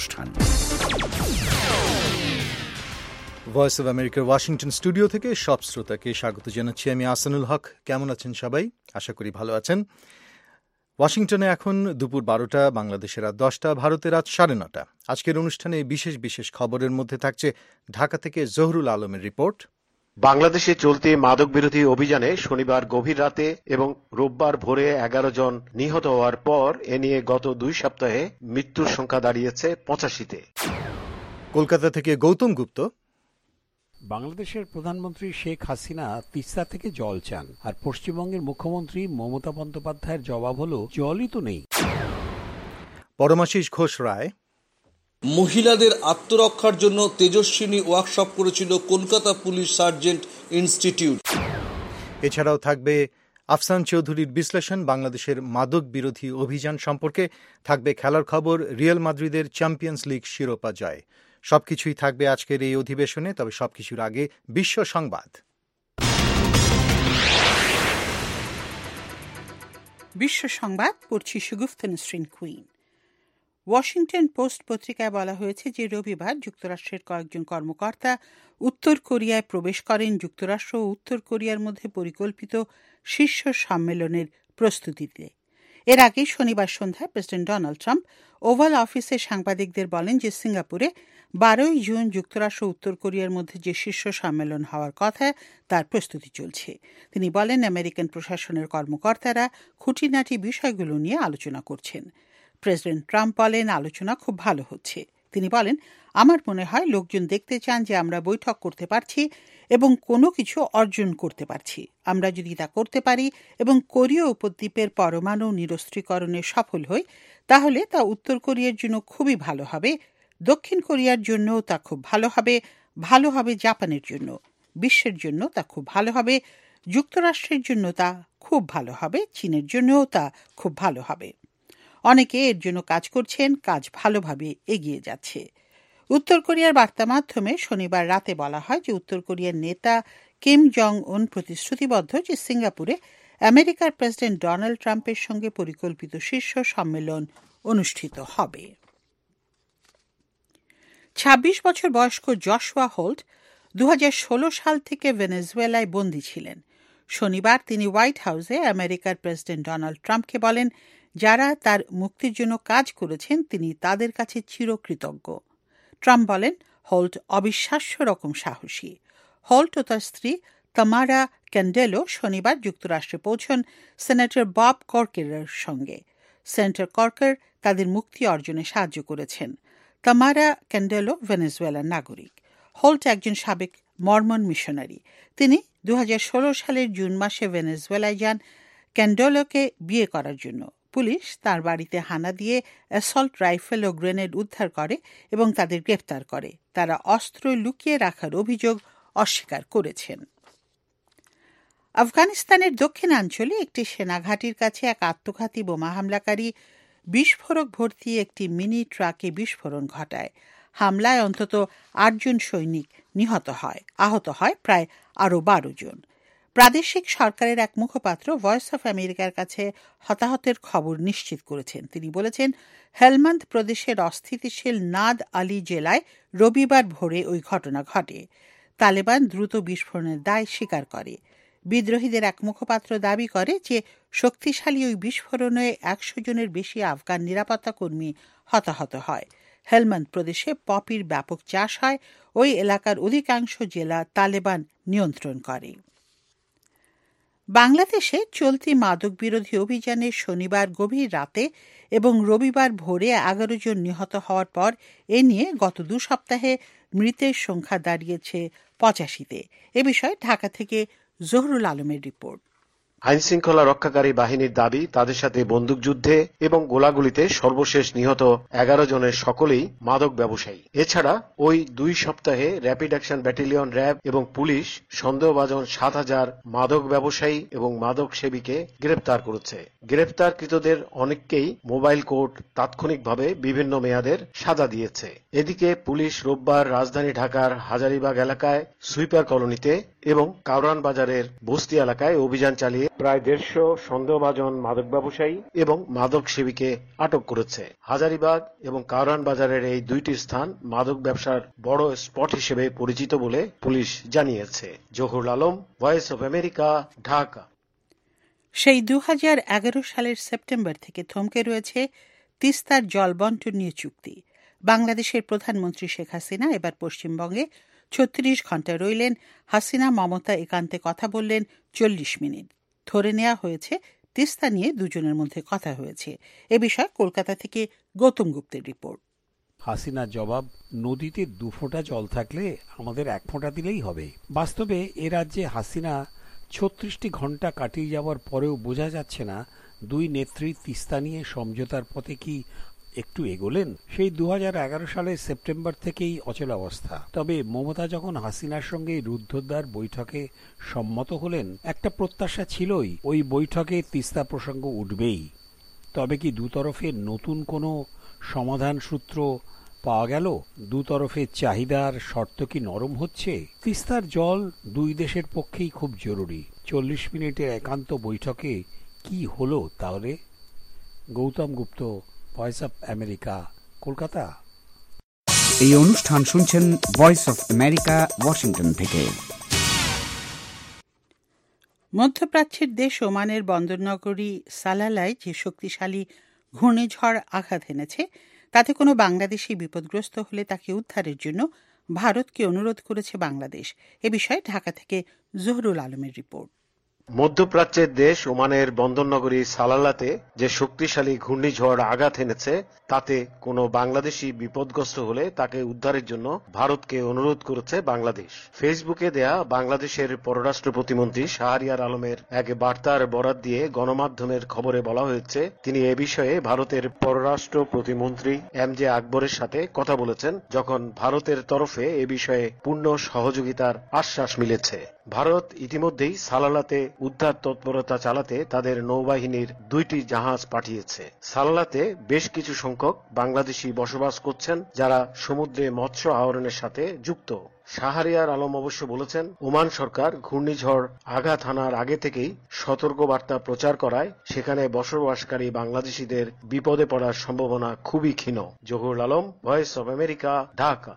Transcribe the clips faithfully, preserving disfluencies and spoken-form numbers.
অনুষ্ঠান। Voice of আমেরিকার Washington studio থেকে সব শ্রোতাকে স্বাগত জানাচ্ছি। আমি আসানুল হক। কেমন আছেন সবাই? আশা করি ভালো আছেন। ওয়াশিংটনে এখন দুপুর বারোটা, বাংলাদেশের রাত দশটা, ভারতের রাত সাড়ে নটা। আজকের অনুষ্ঠানে বিশেষ বিশেষ খবরের মধ্যে থাকছে ঢাকা থেকে জহুরুল আলমের রিপোর্ট। বাংলাদেশে চলতি মাদক বিরোধী অভিযানে শনিবার গভীর রাতে এবং রোববার ভোরে এগারো জন নিহত হওয়ার পর এ নিয়ে গত দুই সপ্তাহে মৃত্যুর সংখ্যা দাঁড়িয়েছে পঁচাশিতে। কলকাতা থেকে গৌতম গুপ্ত। বাংলাদেশের প্রধানমন্ত্রী শেখ হাসিনা তিস্তা থেকে জল চান, আর পশ্চিমবঙ্গের মুখ্যমন্ত্রী মমতা বন্দ্যোপাধ্যায়ের জবাব হলো জলই তো নেই। পরমাশিস ঘোষ রায়। মহিলাদের আত্মরক্ষার জন্য তেজস্বিনী ওয়ার্কশপ করেছিল কলকাতা পুলিশ সার্জেন্ট ইনস্টিটিউট। এছাড়াও থাকবে আফসান চৌধুরীর বিশ্লেষণ বাংলাদেশের মাদক বিরোধী অভিযান সম্পর্কে, থাকবে খেলার খবর, রিয়াল মাদ্রিদের চ্যাম্পিয়ন্স লিগ শিরোপা জয়। সবকিছুই থাকবে আজকের এই অধিবেশনে। তবে সবকিছুর আগে বিশ্ব সংবাদ। বিশ্ব সংবাদ পড়ছি Shagufta Nasrin Quinn. Washington Post পত্রিকায় বলা হয়েছে যে রবিবার যুক্তরাষ্ট্রের কয়েকজন কর্মকর্তা উত্তর কোরিয়ায় প্রবেশ করেন যুক্তরাষ্ট্র ও উত্তর কোরিয়ার মধ্যে পরিকল্পিত শীর্ষ সম্মেলনের প্রস্তুতিতে। এর আগে শনিবার সন্ধ্যায় প্রেসিডেন্ট ডোনাল্ড ট্রাম্প ওভাল অফিসে সাংবাদিকদের বলেন যে সিঙ্গাপুরে বারোই জুন যুক্তরাষ্ট্র উত্তর কোরিয়ার মধ্যে যে শীর্ষ সম্মেলন হওয়ার কথা তার প্রস্তুতি চলছে। তিনি বলেন আমেরিকান প্রশাসনের কর্মকর্তারা খুঁটিনাটি বিষয়গুলো নিয়ে আলোচনা করছেন। প্রেসিডেন্ট ট্রাম্প বলেন আলোচনা খুব ভালো হচ্ছে। তিনি বলেন, আমার মনে হয় লোকজন দেখতে চান যে আমরা বৈঠক করতে পারছি এবং কোনো কিছু অর্জন করতে পারছি। আমরা যদি তা করতে পারি এবং কোরীয় উপদ্বীপের পরমাণু নিরস্ত্রীকরণে সফল হই, তাহলে তা উত্তর কোরিয়ার জন্য খুবই ভালো হবে, দক্ষিণ কোরিয়ার জন্য তা খুব ভালো হবে, ভালো হবে জাপানের জন্য, বিশ্বের জন্য তা খুব ভালো হবে, যুক্তরাষ্ট্রের জন্য তা খুব ভালো হবে, চীনের জন্যও তা খুব ভালো হবে। অনেকে এর জন্য কাজ করছেন, কাজ ভালোভাবে এগিয়ে যাচ্ছে। উত্তর কোরিয়ার বার্তা মাধ্যমে শনিবার রাতে বলা হয় যে উত্তর কোরিয়ার নেতা কিম জং উন প্রতিশ্রুতিবদ্ধ যে সিঙ্গাপুরে আমেরিকার প্রেসিডেন্ট ডোনাল্ড ট্রাম্পের সঙ্গে পরিকল্পিত শীর্ষ সম্মেলন অনুষ্ঠিত হবে। ছাব্বিশ বছর বয়স্ক জশুয়া হোল্ট দু হাজার ষোলো সাল থেকে ভেনেজুয়েলায় বন্দী ছিলেন। শনিবার তিনি হোয়াইট হাউসে আমেরিকার প্রেসিডেন্ট ডোনাল্ড ট্রাম্পকে বলেন যারা তার মুক্তির জন্য কাজ করেছেন তিনি তাদের কাছে চিরকৃতজ্ঞ। ট্রাম্প বলেন হোল্ট অবিশ্বাস্য রকম সাহসী। হোল্ট ও তার স্ত্রী তামারা ক্যান্ডেলো শনিবার যুক্তরাষ্ট্রে পৌঁছন সেনেটর বব কর্কারের সঙ্গে। সেনেটর কর্কার তাদের মুক্তি অর্জনে সাহায্য করেছেন। তামারা ক্যান্ডেলো ভেনেজুয়েলার নাগরিক। হোল্ট একজন সাবেক মর্মন মিশনারি। তিনি দু হাজার ষোলো সালের জুন মাসে ভেনেজুয়েলায় যান ক্যান্ডেলোকে বিয়ে করার জন্য। পুলিশ তার বাড়িতে হানা দিয়ে অ্যাসল্ট রাইফেল ও গ্রেনেড উদ্ধার করে এবং তাদের গ্রেফতার করে। তারা অস্ত্র লুকিয়ে রাখার অভিযোগ অস্বীকার করেছেন। আফগানিস্তানের দক্ষিণাঞ্চলে একটি সেনাঘাঁটির কাছে এক আত্মঘাতী বোমা হামলাকারী বিস্ফোরক ভর্তি একটি মিনি ট্রাকে বিস্ফোরণ ঘটায়। হামলায় অন্তত আটজন সৈনিক নিহত হয়, আহত হয় প্রায় আরও বারো জন। প্রাদেশিক সরকারের এক মুখপাত্র ভয়েস অফ আমেরিকার কাছে হতাহতের খবর নিশ্চিত করেছেন। তিনি বলেছেন, হেলমান্দ প্রদেশের অস্থিতিশীল নাদ আলী জেলায় রবিবার ভোরে ওই ঘটনা ঘটে। তালেবান দ্রুত বিস্ফোরণের দায় স্বীকার করে। বিদ্রোহীদের এক মুখপাত্র দাবি করে যে শক্তিশালী ওই বিস্ফোরণে একশো জনের বেশি আফগান নিরাপত্তা কর্মী হতাহত হয়। হেলমান্দ প্রদেশে পপির ব্যাপক চাষ হয়। ওই এলাকার অধিকাংশ জেলা তালেবান নিয়ন্ত্রণ করে। বাংলাদেশে চলতি মাদক বিরোধী অভিযানে শনিবার গভীর রাতে এবং রবিবার ভোরে এগারো জন নিহত হওয়ার পর এ নিয়ে গত দু সপ্তাহে মৃতের সংখ্যা দাঁড়িয়েছে পঁচাশিতে। এ বিষয়ে ঢাকা থেকে জহুরুল আলমের রিপোর্ট। আইনশৃঙ্খলা রক্ষাকারী বাহিনীর দাবি তাদের সাথে বন্দুকযুদ্ধে এবং গোলাগুলিতে সর্বশেষ নিহত এগারো জনের সকলেই মাদক ব্যবসায়ী। এছাড়া ওই দুই সপ্তাহে র্যাপিড অ্যাকশন ব্যাটালিয়ন র্যাব এবং পুলিশ সন্দেহভাজন সাত হাজার মাদক ব্যবসায়ী এবং মাদক সেবীকে গ্রেপ্তার করেছে। গ্রেপ্তারকৃতদের অনেককেই মোবাইল কোর্ট তাৎক্ষণিকভাবে বিভিন্ন মেয়াদের সাজা দিয়েছে। এদিকে পুলিশ রোববার রাজধানী ঢাকার হাজারীবাগ এলাকায় সুইপার কলোনিতে এবং কাউরান বাজারের বস্তি এলাকায় অভিযান চালিয়ে প্রায় দেড়শো সন্দেহভাজন মাদক ব্যবসায়ী এবং মাদক সেবীকে আটক করেছে। হাজারীবাগ এবং কারওয়ান বাজারের এই দুইটি স্থান মাদক ব্যবসার বড় স্পট হিসেবে পরিচিত বলে পুলিশ জানিয়েছে। Zahurul Alam, voice of America, Dhaka. সেই দু হাজার এগারো সালের সেপ্টেম্বর থেকে থমকে রয়েছে তিস্তার জল বন্টন নিয়ে চুক্তি। বাংলাদেশের প্রধানমন্ত্রী শেখ হাসিনা এবার পশ্চিমবঙ্গে ছত্রিশ ঘণ্টা রইলেন। হাসিনা মমতা একান্তে কথা বললেন চল্লিশ মিনিট। ধরে নেওয়া হয়েছে তিস্তা নিয়ে দুজনের মধ্যে কথা হয়েছে। এ বিষয়ে কলকাতা থেকে গৌতম গুপ্তের রিপোর্ট। হাসিনার জবাব, নদীতে দু ফোঁটা জল থাকলে আমাদের এক ফোঁটা দিলেই হবে। বাস্তবে এ রাজ্যে হাসিনা ছত্রিশটি ঘণ্টা কাটিয়ে যাওয়ার পরেও বোঝা যাচ্ছে না দুই নেত্রী তিস্তা নিয়ে সমঝোতার পথে কি একটু এগোলেন। সেই দু হাজার এগারো সালের সেপ্টেম্বর থেকেই অচল অবস্থা। তবে মমতা যখন হাসিনার সঙ্গে রুদ্ধদ্বার বৈঠকে সম্মত হলেন, একটা প্রত্যাশা ছিলই ওই বৈঠকে তিস্তা প্রসঙ্গ উঠবেই। তবে কি দুতরফে নতুন কোনো সমাধান সূত্র পাওয়া গেল? দুতরফের চাহিদার শর্ত কি নরম হচ্ছে? তিস্তার জল দুই দেশের পক্ষেই খুব জরুরি। চল্লিশ মিনিটের একান্ত বৈঠকে কি হলো তাহলে? Gautam Gupta, voice of America, Kolkata. এই অনুষ্ঠান শুনছেন ভয়েস অফ আমেরিকা, ওয়াশিংটন থেকে। মধ্যপ্রাচ্যের দেশ ওমানের বন্দরনগরী সালালায় যে শক্তিশালী ঘূর্ণিঝড় আঘাত এনেছে, তাতে কোনো বাংলাদেশি বিপদগ্রস্ত হলে তাকে উদ্ধারের জন্য ভারতকে অনুরোধ করেছে বাংলাদেশ। এ বিষয়ে ঢাকা থেকে জহুরুল আলমের রিপোর্ট। মধ্যপ্রাচ্যের দেশ ওমানের বন্দরনগরী সালালাতে যে শক্তিশালী ঘূর্ণিঝড় আঘাত এনেছে, তাতে কোনো বাংলাদেশি বিপদগ্রস্ত হলে তাকে উদ্ধারের জন্য ভারতকে অনুরোধ করেছে বাংলাদেশ। ফেসবুকে দেয়া বাংলাদেশের পররাষ্ট্র প্রতিমন্ত্রী শাহরিয়ার আলমের এক বার্তার বরাত দিয়ে গণমাধ্যমের খবরে বলা হয়েছে, তিনি এ বিষয়ে ভারতের পররাষ্ট্র প্রতিমন্ত্রী এম জে আকবরের সাথে কথা বলেছেন, যখন ভারতের তরফে এ বিষয়ে পূর্ণ সহযোগিতার আশ্বাস মিলেছে। ভারত ইতিমধ্যেই সালালাতে উদ্ধার তৎপরতা চালাতে তাদের নৌবাহিনীর দুইটি জাহাজ পাঠিয়েছে। সালালাতে বেশ কিছু সংখ্যক বাংলাদেশি বসবাস করছেন, যারা সমুদ্রে মৎস্য আহরণের সাথে যুক্ত। শাহরিয়ার আলম অবশ্য বলেছেন, ওমান সরকার ঘূর্ণিঝড় আঘাত হানার আগে থেকেই সতর্কবার্তা প্রচার করায় সেখানে বসবাসকারী বাংলাদেশিদের বিপদে পড়ার সম্ভাবনা খুবই ক্ষীণ। Zahurul Alam, voice of America, Dhaka.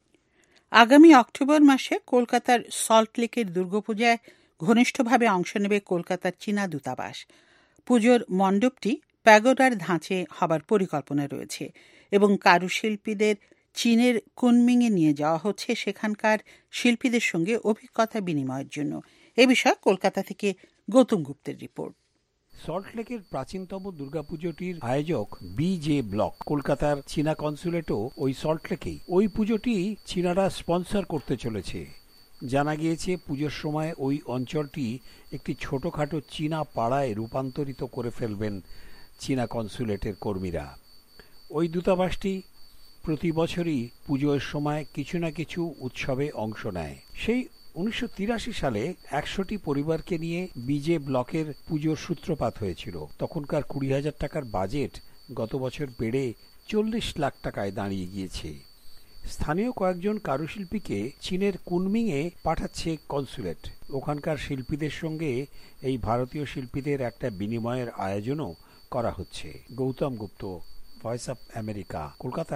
আগামী অক্টোবর মাসে কলকাতার সল্টলেকের দুর্গাপূজায় ঘনিষ্ঠভাবে অংশ নেবে কলকাতার চীনা দূতাবাস। পুজোর মণ্ডপটি প্যাগোডার ধাঁচে হবার পরিকল্পনা রয়েছে এবং কারুশিল্পীদের চীনের কুনমিংয়ে নিয়ে যাওয়া হচ্ছে সেখানকার শিল্পীদের সঙ্গে অভিজ্ঞতা বিনিময়ের জন্য। এ বিষয়ে কলকাতা থেকে গৌতম গুপ্তের রিপোর্ট। সল্টলেকের প্রাচীনতম দুর্গাপুজোটির আয়োজক বি জে ব্লক, কলকাতার চীনা কনসুলেটও ওই সল্টলেকেই। ওই পুজোটি চীনারা স্পন্সর করতে চলেছে। জানা গিয়েছে পুজোর সময় ওই অঞ্চলটি একটি ছোটখাটো চীনা পাড়ায় রূপান্তরিত করে ফেলবেন চীনা কনসুলেটের কর্মীরা। ওই দূতাবাসটি প্রতি বছরই পুজোর সময় কিছু না কিছু উৎসবে অংশ নেয়। সেই উনিশশো তিরাশি সালে একশোটি পরিবারকে নিয়ে বিজে ব্লকের পুজোর সূত্রপাত হয়েছিল। তখনকার কুড়ি হাজার টাকার বাজেট গত বছর বেড়ে চল্লিশ লাখ টাকায় দাঁড়িয়ে গিয়েছে। স্থানীয় কয়েকজন কারুশিল্পীকে চীনের কুনমিংয়ে পাঠাচ্ছে কনসুলেট। ওখানকার শিল্পীদের সঙ্গে এই ভারতীয় শিল্পীদের একটা বিনিময়ের আয়োজনও করা হচ্ছে। Gautam Gupta, voice of America, Kolkata.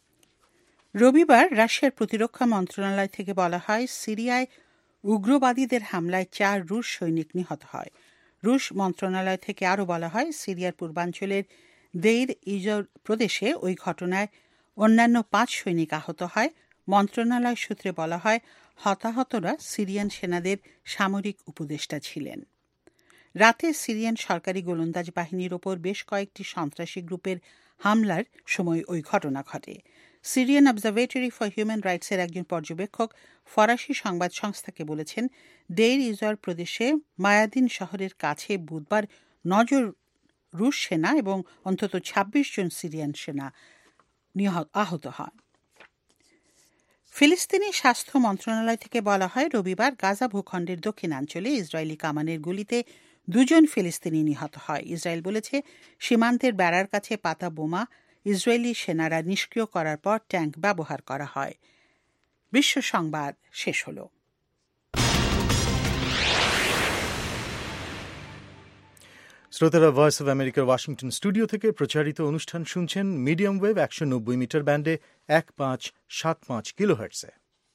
রবিবার রাশিয়ার প্রতিরক্ষা মন্ত্রণালয় থেকে বলা হয়, সিরিয়ায় উগ্রবাদীদের হামলায় চার রুশ সৈনিক নিহত হয়। রুশ মন্ত্রণালয় থেকে আরও বলা হয়, সিরিয়ার পূর্বাঞ্চলের দেইর ইজর প্রদেশে ওই ঘটনায় অন্যান্য পাঁচ সৈনিক আহত হয়। মন্ত্রণালয় সূত্রে বলা হয়, হতাহতরা সিরিয়ান সেনাদের সামরিক উপদেষ্টা ছিলেন। রাতে সিরিয়ান সরকারি গোলন্দাজ বাহিনীর ওপর বেশ কয়েকটি সন্ত্রাসী গ্রুপের হামলার সময় ওই ঘটনা ঘটে। সিরিয়ান অবজারভেটরি ফর হিউম্যান রাইটসের একজন পর্যবেক্ষক ফরাসি সংবাদ সংস্থাকে বলেছেন, দেইর ইজর প্রদেশে মায়াদিন শহরের কাছে বুধবার নজর রুশ সেনা এবং অন্তত ছাব্বিশ জন সিরিয়ান সেনা আহত হয়। ফিলিস্তিনি স্বাস্থ্য মন্ত্রণালয় থেকে বলা হয়, রবিবার গাজা ভূখণ্ডের দক্ষিণাঞ্চলে ইসরায়েলি কামানের গুলিতে দুজন ফিলিস্তিনি নিহত হয়। ইসরায়েল বলেছে, সীমান্তের বেড়ার কাছে পাতা বোমা ইসরায়েলি সেনারা নিষ্ক্রিয় করার পর ট্যাঙ্ক ব্যবহার করা হয়। বিশ্ব সংবাদ শেষ হল। শ্রোতারা, ভয়েস অব আমেরিকার ওয়াশিংটন স্টুডিও থেকে প্রচারিত অনুষ্ঠান শুনছেন মিডিয়াম ওয়েভ একশো নব্বই মিটার ব্যান্ডে এক পাঁচ সাত পাঁচ কিলোহার্টসে।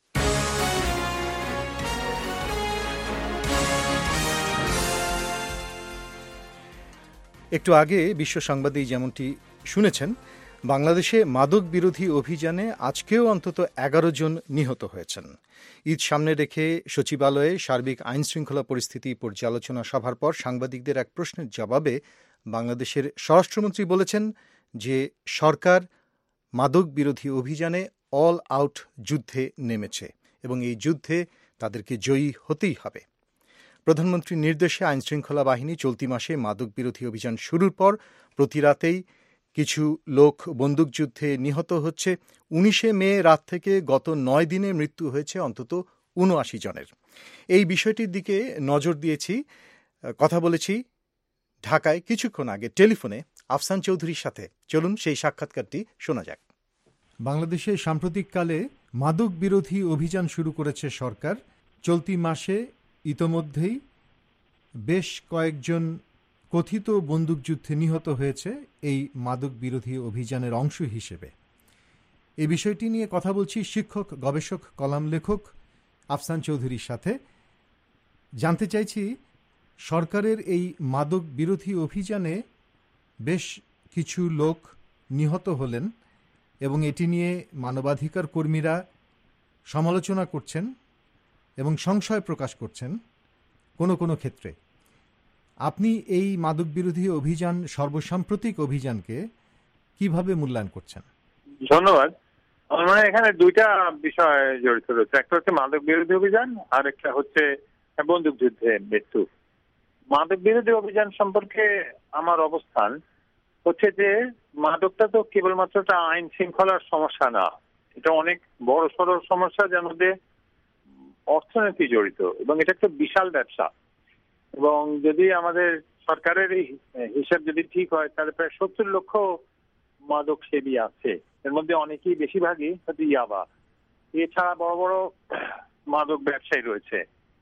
একটু আগে বিশ্ব সংবাদে যেমনটি শুনেছেন, বাংলাদেশে মাদক বিরোধী অভিযানে আজকেও অন্তত এগারো জন নিহত হয়েছেন। ঈদ সামনে রেখে সচিবালয়ে সার্বিক আইনশৃঙ্খলা পরিস্থিতি পর্যালোচনা সভার পর সাংবাদিকদের এক প্রশ্নের জবাবে বাংলাদেশের স্বরাষ্ট্রমন্ত্রী বলেছেন যে সরকার মাদক বিরোধী অভিযানে অল আউট যুদ্ধে নেমেছে এবং এই যুদ্ধে তাদেরকে জয়ী হতেই হবে। প্রধানমন্ত্রীর নির্দেশে আইনশৃঙ্খলা বাহিনী চলতি মাসে মাদক বিরোধী অভিযান শুরুর পর প্রতি রাতেই কিছু লোক বন্দুকযুদ্ধে নিহত হচ্ছে। উনিশে মে রাত থেকে গত নয় দিনে মৃত্যু হয়েছে অন্তত উনআশি জনের। এই বিষয়টির দিকে নজর দিয়েছি, কথা বলেছি ঢাকায় কিছুক্ষণ আগে টেলিফোনে আফসান চৌধুরীর সাথে। চলুন সেই সাক্ষাৎকারটি শোনা যাক। বাংলাদেশে সাম্প্রতিককালে মাদক বিরোধী অভিযান শুরু করেছে সরকার। চলতি মাসে ইতোমধ্যেই বেশ কয়েকজন কথিত বন্দুকযুদ্ধে নিহত হয়েছে এই মাদক বিরোধী অভিযানের অংশ হিসেবে। এই বিষয়টি নিয়ে কথা বলছি শিক্ষক, গবেষক, কলাম লেখক আফসান চৌধুরীর সাথে। জানতে চাইছি, সরকারের এই মাদক বিরোধী অভিযানে বেশ কিছু লোক নিহত হলেন এবং এটি নিয়ে মানবাধিকার কর্মীরা সমালোচনা করছেন এবং সংশয় প্রকাশ করছেন কোনো কোনো ক্ষেত্রে। আপনি এই মাদক বিরোধী অভিযান, সর্বসাম্প্রতিক অভিযানকে কিভাবে মূল্যায়ন করছেন? ধন্যবাদ। আমার মনে হয় এখানে দুইটা বিষয় জড়িত রয়েছে, একটা হচ্ছে মাদক বিরোধী অভিযান আর একটা হচ্ছে বন্দুক যুদ্ধে মৃত্যু। মাদক বিরোধী অভিযান সম্পর্কে আমার অবস্থান হচ্ছে যে মাদকটা তো কেবলমাত্র একটা আইন শৃঙ্খলার সমস্যা না, এটা অনেক বড় সড় সমস্যা যার মধ্যে অর্থনীতি জড়িত এবং এটা একটা বিশাল ব্যবসা। এবং যদি আমাদের সরকারের হিসাব যদি ঠিক হয় তাহলে প্রায় সত্তর লক্ষ মাদক সেবী আছে, এর মধ্যে অনেকেই বেশিরভাগই হয়তো ইয়াবা। এছাড়া বড় বড় মাদক ব্যবসায়ী রয়েছে।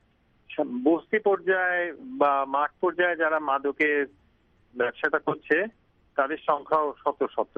বস্তি পর্যায়ে বা মাঠ পর্যায়ে যারা মাদকের ব্যবসাটা করছে তাদের সংখ্যাও শত শত।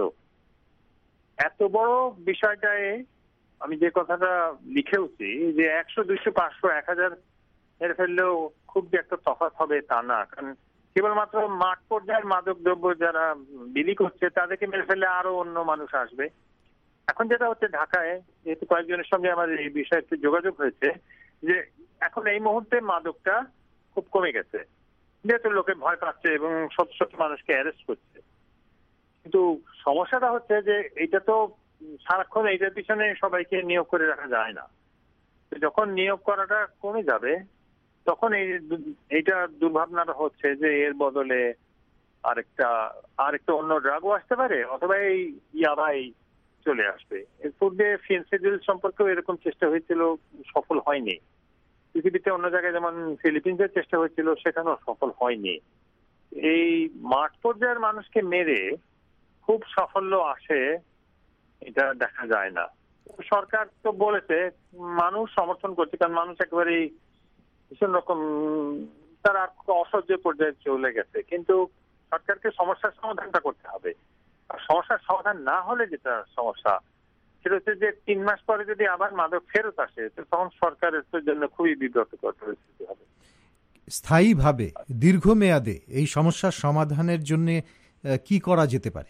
এত বড় বিষয়টায় আমি যে কথাটা লিখেওছি যে একশো দুইশো পাঁচশো এক হাজার এর ফেললেও খুব যে একটা তফাৎ হবে তা না, কারণ কেবলমাত্র মাঠ পর্যায়ের মাদক দ্রব্য যারা বিলি করছে তাদেরকে মেরে ফেললে আরো অন্য মানুষ আসবে। এখন যেটা হচ্ছে ঢাকায়, যেহেতু কয়েকজনের সঙ্গে আমাদের এই বিষয়ে একটু যোগাযোগ হয়েছে, যে এখন এই মুহূর্তে মাদকটা খুব কমে গেছে যেহেতু লোকে ভয় পাচ্ছে এবং শত শত মানুষকে অ্যারেস্ট করছে। কিন্তু সমস্যাটা হচ্ছে যে এইটা তো সারাক্ষণ এইটার পিছনে সবাইকে নিয়োগ করে রাখা যায় না। যখন নিয়োগ করাটা কমে যাবে তখন এই এইটা দুর্ভাবনাটা হচ্ছে যে এর বদলে আরেকটা আরেকটা অন্য ড্রাগও আসতে পারে অথবা এই ইয়াবাই চলে আসবে। এর পূর্বে ফেন্সিডিল সম্পর্কেও এরকম চেষ্টা হয়েছিল, সফল হয়নি। পৃথিবীতে অন্য জায়গায় যেমন ফিলিপিন্সের চেষ্টা হয়েছিল, সেখানেও সফল হয়নি। এই মাঠ পর্যায়ের মানুষকে মেরে খুব সাফল্য আসে এটা দেখা যায় না। সরকার তো বলেছে, মানুষ সমর্থন করছে, কারণ মানুষ একেবারেই ভীষণ রকম তারা অসহ্য পর্যায়ে চলে গেছে। কিন্তু সরকারকে সমস্যার সমাধানটা করতে হবে। আর সমস্যার সমাধান না হলে যেটা সমস্যা সেটা হচ্ছে যে তিন মাস পরে যদি আবার মাদক ফেরত আসে তখন সরকারের জন্য খুবই বিব্রতকর পরিস্থিতি হবে। স্থায়ীভাবে দীর্ঘমেয়াদে এই সমস্যার সমাধানের জন্য কি করা যেতে পারে?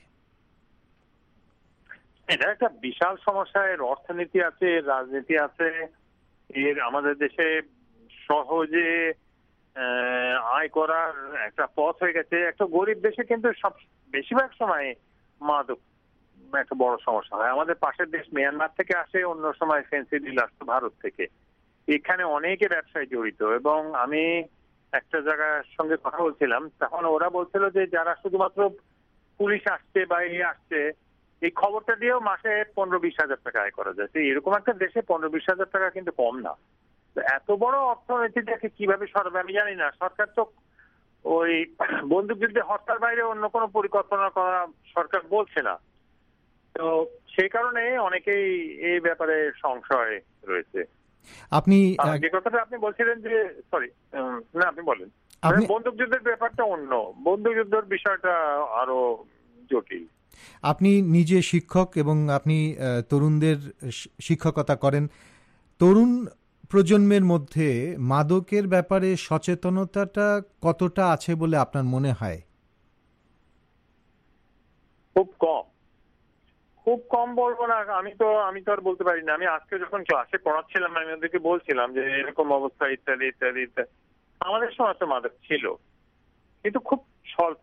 এটা একটা বিশাল সমস্যা। এর অর্থনীতি আছে, এর রাজনীতি আছে, এর আমাদের দেশে সহজে আয় করার একটা পথ হয়ে গেছে। একটা গরিব দেশে কিন্তু সব বেশিরভাগ সময় মাদক একটা বড় সমস্যা হয়। আমাদের পাশের দেশ মিয়ানমার থেকে আসে, অন্য সময় ফেন্সিডিল আসতো ভারত থেকে। এখানে অনেকে ব্যবসায় জড়িত এবং আমি একটা জায়গার সঙ্গে কথা বলছিলাম, তখন ওরা বলছিল যে যারা শুধুমাত্র পুলিশ আসছে বা এই আসছে এই খবরটা দিয়েও মাসে পনেরো বিশ হাজার টাকা আয় করা যায়। এরকম একটা দেশে পনেরো বিশ হাজার টাকা কিন্তু কম না। এত বড় অর্থনীতিটাকে কিভাবে সরাবে আমি জানি না। সরকার তো ওই বন্দুক যুদ্ধে হত্যার বাইরে অন্য কোনো পরিকল্পনা করা সরকার বলছে না। তো সেই কারণে অনেকেই এই ব্যাপারে সংশয় রয়েছে। আপনি যে কথাটা আপনি বলছিলেন যে সরি না আপনি বলেন। বন্দুকযুদ্ধের ব্যাপারটা অন্য, বন্দুকযুদ্ধের বিষয়টা আরো জটিল। আপনি নিজে শিক্ষক এবং আপনি তরুণদের শিক্ষকতা করেন। তরুণ প্রজন্মের মধ্যে মাদকের ব্যাপারে সচেতনতাটা কতটা আছে বলে আপনার মনে হয়? খুব কম, খুব কম বলবো না। আমি তো আমি তো আর বলতে পারি না। আমি আজকে যখন ক্লাসে পড়াচ্ছিলাম আমি ওদেরকে বলছিলাম যে এরকম অবস্থা ইত্যাদি ইত্যাদি ইত্যাদি। আমাদের সময় তো মাদক ছিল, কিন্তু খুব স্বল্প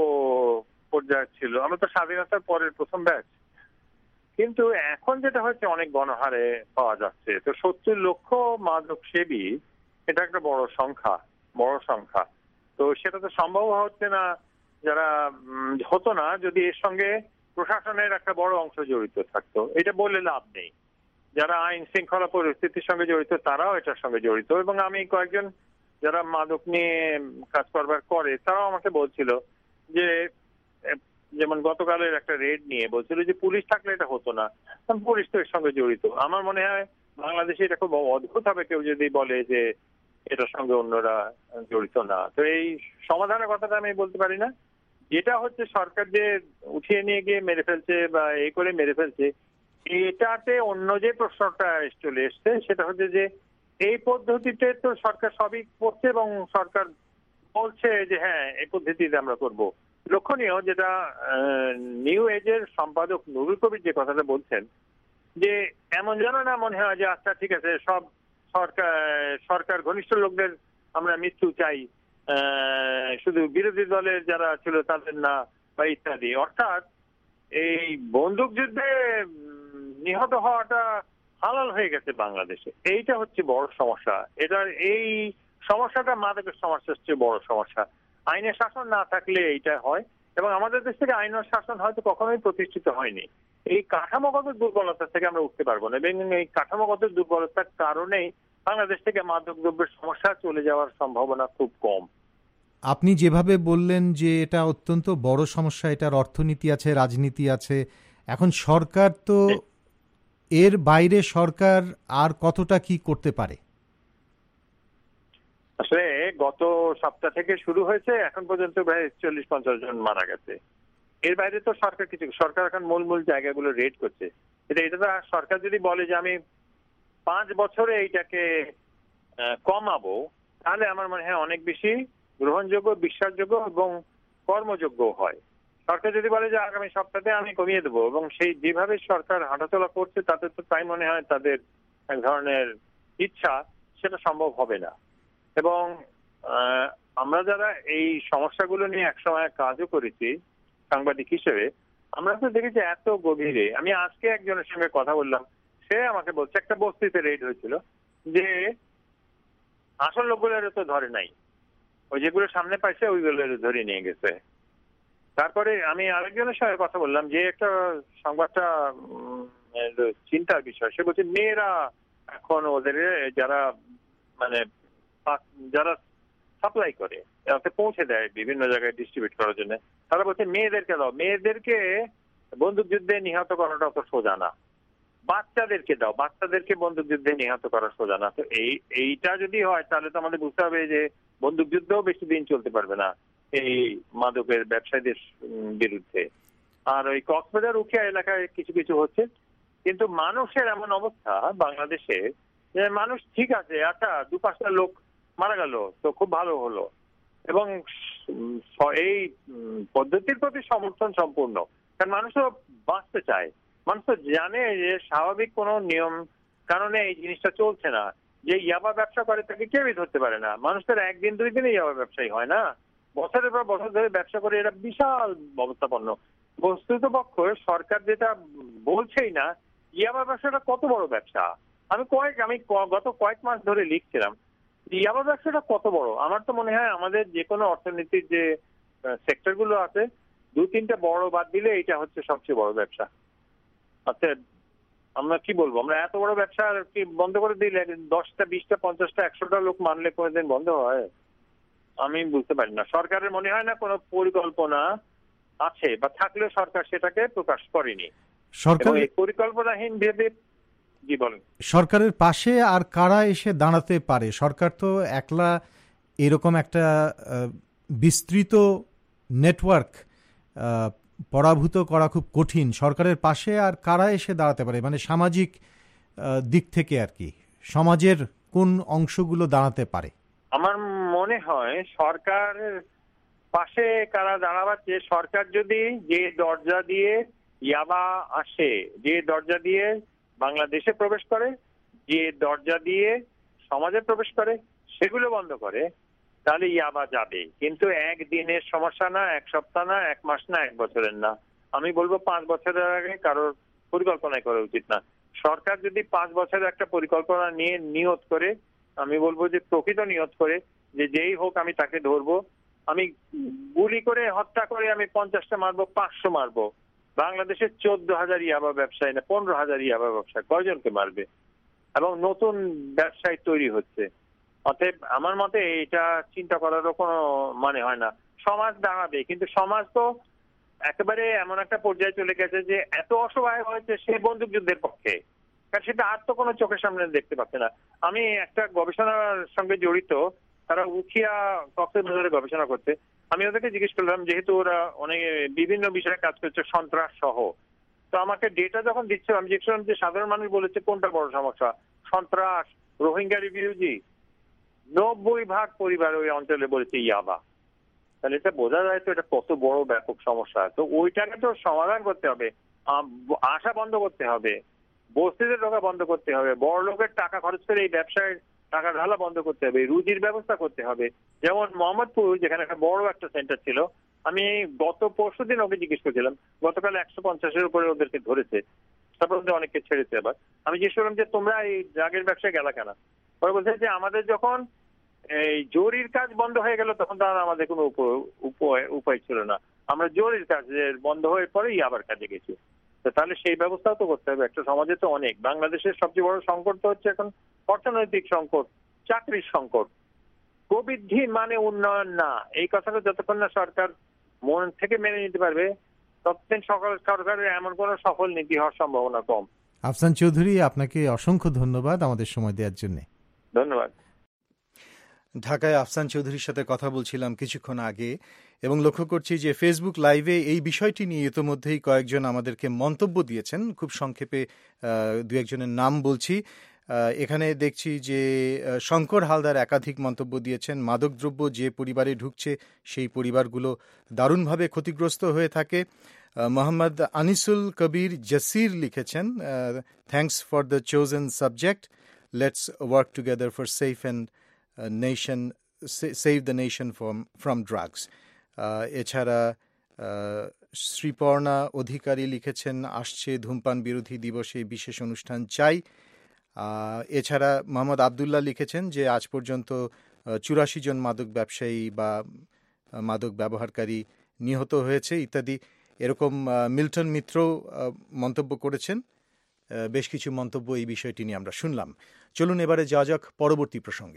পর্যায়ে ছিল। আমরা তো স্বাধীনতার পরের প্রথম ব্যাচ। কিন্তু এখন যেটা হচ্ছে অনেক গণহারে পাওয়া যাচ্ছে। তো সত্তর লক্ষ মাদক সেবী, এটা একটা বড় সংখ্যা, বড় সংখ্যা। তো সেটা তো সম্ভব হচ্ছে না, যারা হতো না যদি এর সঙ্গে প্রশাসনের একটা বড় অংশ জড়িত থাকতো। এটা বলে লাভ নেই। যারা আইন শৃঙ্খলা পরিস্থিতির সঙ্গে জড়িত তারাও এটার সঙ্গে জড়িত। এবং আমি কয়েকজন যারা মাদক নিয়ে কাজ করবার করে তারাও আমাকে বলছিল যে, যেমন গতকালের একটা রেড নিয়ে বলছিল যে পুলিশ থাকলে এটা হতো না, পুলিশ তো এর সঙ্গে জড়িত। আমার মনে হয় বাংলাদেশে এটা খুব অদ্ভুত হবে কেউ যদি বলে যে এটার সঙ্গে অন্যরা জড়িত না। তো এই সমাধানের কথাটা আমি বলতে পারি না। যেটা হচ্ছে সরকার যে উঠিয়ে নিয়ে গিয়ে মেরে ফেলছে বা এই করে মেরে ফেলছে, এটাতে অন্য যে প্রশ্নটা চলে এসছে সেটা হচ্ছে যে এই পদ্ধতিতে তো সরকার সবই করছে এবং সরকার বলছে যে হ্যাঁ এই পদ্ধতিতে আমরা করব। লক্ষণীয় যেটা নিউ এজের সম্পাদক নুরুল কবির যে কথাটা বলছেন যে এমন যেন না মনে হয় যে আচ্ছা ঠিক আছে সব সরকার সরকার ঘনিষ্ঠ লোকদের আমরা মৃত্যু চাই, শুধু বিরোধী দলের যারা ছিল তাদের না, বা ইত্যাদি। অর্থাৎ এই বন্দুক যুদ্ধে নিহত হওয়াটা হালাল হয়ে গেছে বাংলাদেশে। এইটা হচ্ছে বড় সমস্যা। এটার এই সমস্যাটা মাদকের সমস্যার চেয়ে বড় সমস্যা। আইনের শাসন না থাকলে এইটা হয় এবং আমাদের দেশ থেকে আইনের শাসন হয়তো কখনোই প্রতিষ্ঠিত হয়নি। এই কাঠামোগত দুর্বলতা থেকে আমরা উঠতে পারবো না এবং এই কাঠামোগত দুর্বলতার কারণেই বাংলাদেশ থেকে মাদক দ্রব্যের সমস্যা চলে যাওয়ার সম্ভাবনা খুব কম। আপনি যেভাবে বললেন যে এটা অত্যন্ত বড় সমস্যা, এটার অর্থনীতি আছে, রাজনীতি আছে। এখন সরকার তো এর বাইরে সরকার আর কতটা কি করতে পারে? আসলে গত সপ্তাহ থেকে শুরু হয়েছে, এখন পর্যন্ত প্রায় চল্লিশ পঞ্চাশ জন মারা গেছে। এর বাইরে তো সরকার কিছু, সরকার এখন মূল মূল জায়গাগুলো রেড করছে। এটা এটা তো সরকার যদি বলে যে আমি পাঁচ বছরে এইটাকে কমাবো, তাহলে আমার মনে হয় অনেক বেশি গ্রহণযোগ্য, বিশ্বাসযোগ্য এবং কর্মযোগ্য হয়। সরকার যদি বলে যে আগামী সপ্তাহে আমি কমিয়ে দেবো এবং সেই যেভাবে সরকার হাঁটাচলা করছে তাতে তো তাই মনে হয় তাদের এক ধরনের ইচ্ছা, সেটা সম্ভব হবে না। এবং আমরা যারা এই সমস্যাগুলো নিয়ে একসময় কাজও করেছি সাংবাদিক হিসেবে, আমরা তো দেখেছি এত গভীরে। আমি আজকে একজনের সঙ্গে কথা বললাম, সে আমাকে বলছে একটা বস্তিতে রেড হয়েছিল যে আসল লোকগুলো তো ধরে নাই, ওই যেগুলো সামনে পাইছে ওইগুলো ধরে নিয়ে গেছে। তারপরে আমি আরেকজনের সঙ্গে কথা বললাম যে একটা সংবাদটা চিন্তার বিষয়। সে বলছে মেয়েরা এখন ওদের যারা মানে যারা সাপ্লাই করে পৌঁছে দেয় বিভিন্ন জায়গায় ডিস্ট্রিবিউট করার জন্য, তারা বলছে মেয়েদেরকে দাও, মেয়েদেরকে বন্দুক যুদ্ধে নিহত করাটা অত সোজা না, বাচ্চাদেরকে দাও, বাচ্চাদেরকে বন্দুক যুদ্ধে নিহত করা সোজা না। তো এই এইটা যদি হয় তাহলে তো আমাদের বুঝতে হবে যে বন্দুক যুদ্ধও বেশি দিন চলতে পারবে না এই মাদকের ব্যবসায়ীদের বিরুদ্ধে। আর ওই কক্সবাজার উখিয়া এলাকায় কিছু কিছু হচ্ছে, কিন্তু মানুষের এমন অবস্থা বাংলাদেশে যে মানুষ ঠিক আছে, আচ্ছা দু পাঁচটা লোক মারা গেল তো খুব ভালো হলো, এবং এই পদ্ধতির প্রতি সমর্থন সম্পূর্ণ। কারণ মানুষও বাঁচতে চায়, মানুষ তো জানে যে স্বাভাবিক কোনো নিয়ম কারণে এই জিনিসটা চলছে না। যে ইয়াবা ব্যবসা করে তাকে কেউই ধরতে পারে না। মানুষের একদিন দুই দিনে ইয়াবা ব্যবসায়ী হয় না, বছরের পর বছর ধরে ব্যবসা করে এরা বিশাল অবস্থাপন্ন। বস্তুতপক্ষ সরকার যেটা বলছেই না, ইয়াবা ব্যবসাটা কত বড় ব্যবসা। আমি কয়েক আমি গত কয়েক মাস ধরে লিখছিলাম ইয়াবা ব্যবসাটা কত বড়। আমার তো মনে হয় আমাদের যে কোনো অর্থনীতির যে সেক্টর গুলো আছে দু তিনটা বড় বাদ দিলে এটা হচ্ছে সবচেয়ে বড় ব্যবসা। আচ্ছা আমরা কি বলবো, আমরা এত বড় ব্যবসা কি বন্ধ করে দিলে দশটা বিশটা পঞ্চাশটা একশোটা লোক মানলে কোনোদিন বন্ধ হয়? আমি বুঝতে পারি না। সরকারের মনে হয় না কোনো পরিকল্পনা আছে, বা থাকলেও সরকার সেটাকে প্রকাশ করেনি। সরকার পরিকল্পনাহীন ভেবে জি বলেন। সরকারের পাশে আর কারা এসে দাঁড়াতে পারে? সরকার তো একলা এরকম একটা বিস্তৃত নেটওয়ার্ক পরাভূত করা খুব কঠিন। সরকারের পাশে আর কারা এসে দাঁড়াতে পারে, মানে সামাজিক দিক থেকে আর কি, সমাজের কোন অংশগুলো দাঁড়াতে পারে? আমার মনে হয় সরকারের পাশে কারা দাঁড়াচ্ছে, সরকার যদি যে দরজা দিয়ে ইয়াবা আসে, যে দরজা দিয়ে বাংলাদেশে প্রবেশ করে, যে দরজা দিয়ে সমাজে প্রবেশ করে, সেগুলো বন্ধ করে, তাহলে ইয়াবা যাবে। কিন্তু একদিনের সমস্যা না, এক সপ্তাহ না, এক মাস না, এক বছরের না। আমি বলবো পাঁচ বছরের আগে কারোর পরিকল্পনা করা উচিত না। সরকার যদি পাঁচ বছরের একটা পরিকল্পনা নিয়ে নিয়ত করে, আমি বলবো যে প্রকৃত নিয়ত করে যে যেই হোক আমি তাকে ধরবো, আমি গুলি করে হত্যা করে আমি পঞ্চাশটা মারবো, পাঁচশো মারবো। বাংলাদেশের চোদ্দ হাজার ইয়াবা ব্যবসায়ী না পনেরো হাজার ইয়াবা ব্যবসায়ী কয়জনকে মারবে? এবং নতুন ব্যবসায়ী তৈরি হচ্ছে। অতএব আমার মতে এটা চিন্তা করারও কোনো মানে হয় না। সমাজ দাঁড়াবে, কিন্তু সমাজ তো একেবারে এমন একটা পর্যায়ে চলে গেছে যে এত অসহায় হয়েছে সে বন্দুক যুদ্ধের পক্ষে, কারণ সেটা আর তো কোনো চোখের সামনে দেখতে পাচ্ছে না। আমি একটা গবেষণার সঙ্গে জড়িত, তারা উখিয়া কক্সবাজারে গবেষণা করছে। আমি ওদেরকে জিজ্ঞেস করলাম, যেহেতু ওরা অনেক বিভিন্ন বিষয়ে কাজ করছে সন্ত্রাস সহ, তো আমাকে ডেটা যখন দিচ্ছে আমি জিজ্ঞেস করলাম যে সাধারণ মানুষ বলেছে কোনটা বড় সমস্যা, সন্ত্রাস, রোহিঙ্গা রিফিউজি? নব্বই ভাগ পরিবার ওই অঞ্চলে বলেছে ইয়াবা। তাহলে এটা বোঝা যায় তো এটা কত বড় ব্যাপক সমস্যা। তো ওইটাকে তো সমাধান করতে হবে, আশা বন্ধ করতে হবে, বস্তিতে ঢোকা বন্ধ করতে হবে, বড় লোকের টাকা খরচ করে এই ব্যবসায় টাকা ঢালা বন্ধ করতে হবে, রুজির ব্যবস্থা করতে হবে। যেমন মোহাম্মদপুর, যেখানে একটা বড় একটা সেন্টার ছিল, আমি গত পরশু দিন ওকে জিজ্ঞেস করছিলাম, গতকাল একশো পঞ্চাশের উপরে ওদেরকে ধরেছে, তারপর অনেককে ছেড়েছে। আবার আমি জিজ্ঞেস করলাম যে তোমরা এই ড্রাগের ব্যবসায় গেলা কেন? ওরা বলছে যে আমাদের যখন এই জরির কাজ বন্ধ হয়ে গেল তখন তার আমাদের কোনো উপায় ছিল না, আমরা জরির কাজ বন্ধ হয়ে পরেই আবার কাজে গেছি। তাহলে সেই ব্যবস্থাও তো করতে হবে। একটা সমাজে তো অনেক, বাংলাদেশের সবচেয়ে বড় সংকট তো হচ্ছে এখন অর্থনৈতিক সংকট, চাকরির সংকট। প্রবৃদ্ধি মানে উন্নয়ন না, এই কথাটা যতক্ষণ না সরকার মন থেকে মেনে নিতে পারবে ততদিন সকল সরকারের এমন কোন সফল নীতি হওয়ার সম্ভাবনা কম। আফসান চৌধুরী, আপনাকে অসংখ্য ধন্যবাদ আমাদের সময় দেওয়ার জন্য। ধন্যবাদ। ঢাকায় আফসান চৌধুরীর সাথে কথা বলছিলাম কিছুক্ষণ আগে, এবং লক্ষ্য করছি যে ফেসবুক লাইভে এই বিষয়টি নিয়ে ইতোমধ্যেই কয়েকজন আমাদেরকে মন্তব্য দিয়েছেন। খুব সংক্ষেপে দু একজনের নাম বলছি। এখানে দেখছি যে শঙ্কর হালদার একাধিক মন্তব্য দিয়েছেন। মাদকদ্রব্য যে পরিবারে ঢুকছে সেই পরিবারগুলো দারুণভাবে ক্ষতিগ্রস্ত হয়ে থাকে। মোহাম্মদ আনিসুল কবির জাসির লিখেছেন, thanks for the chosen subject, let's work together for safe and nation, save the nation from from drugs. এছাড়া শ্রীপর্ণা অধিকারী লিখেছেন, আসছে ধূমপান বিরোধী দিবসে বিশেষ অনুষ্ঠান চাই। এছাড়া মোহাম্মদ আবদুল্লাহ লিখেছেন যে আজ পর্যন্ত চুরাশি জন মাদক ব্যবসায়ী বা মাদক ব্যবহারকারী নিহত হয়েছে ইত্যাদি। এরকম মিল্টন মিত্র মন্তব্য করেছেন। বেশ কিছু মন্তব্য এই বিষয়টি নিয়ে আমরা শুনলাম। চলুন এবারে যাওয়া যাক পরবর্তী প্রসঙ্গে।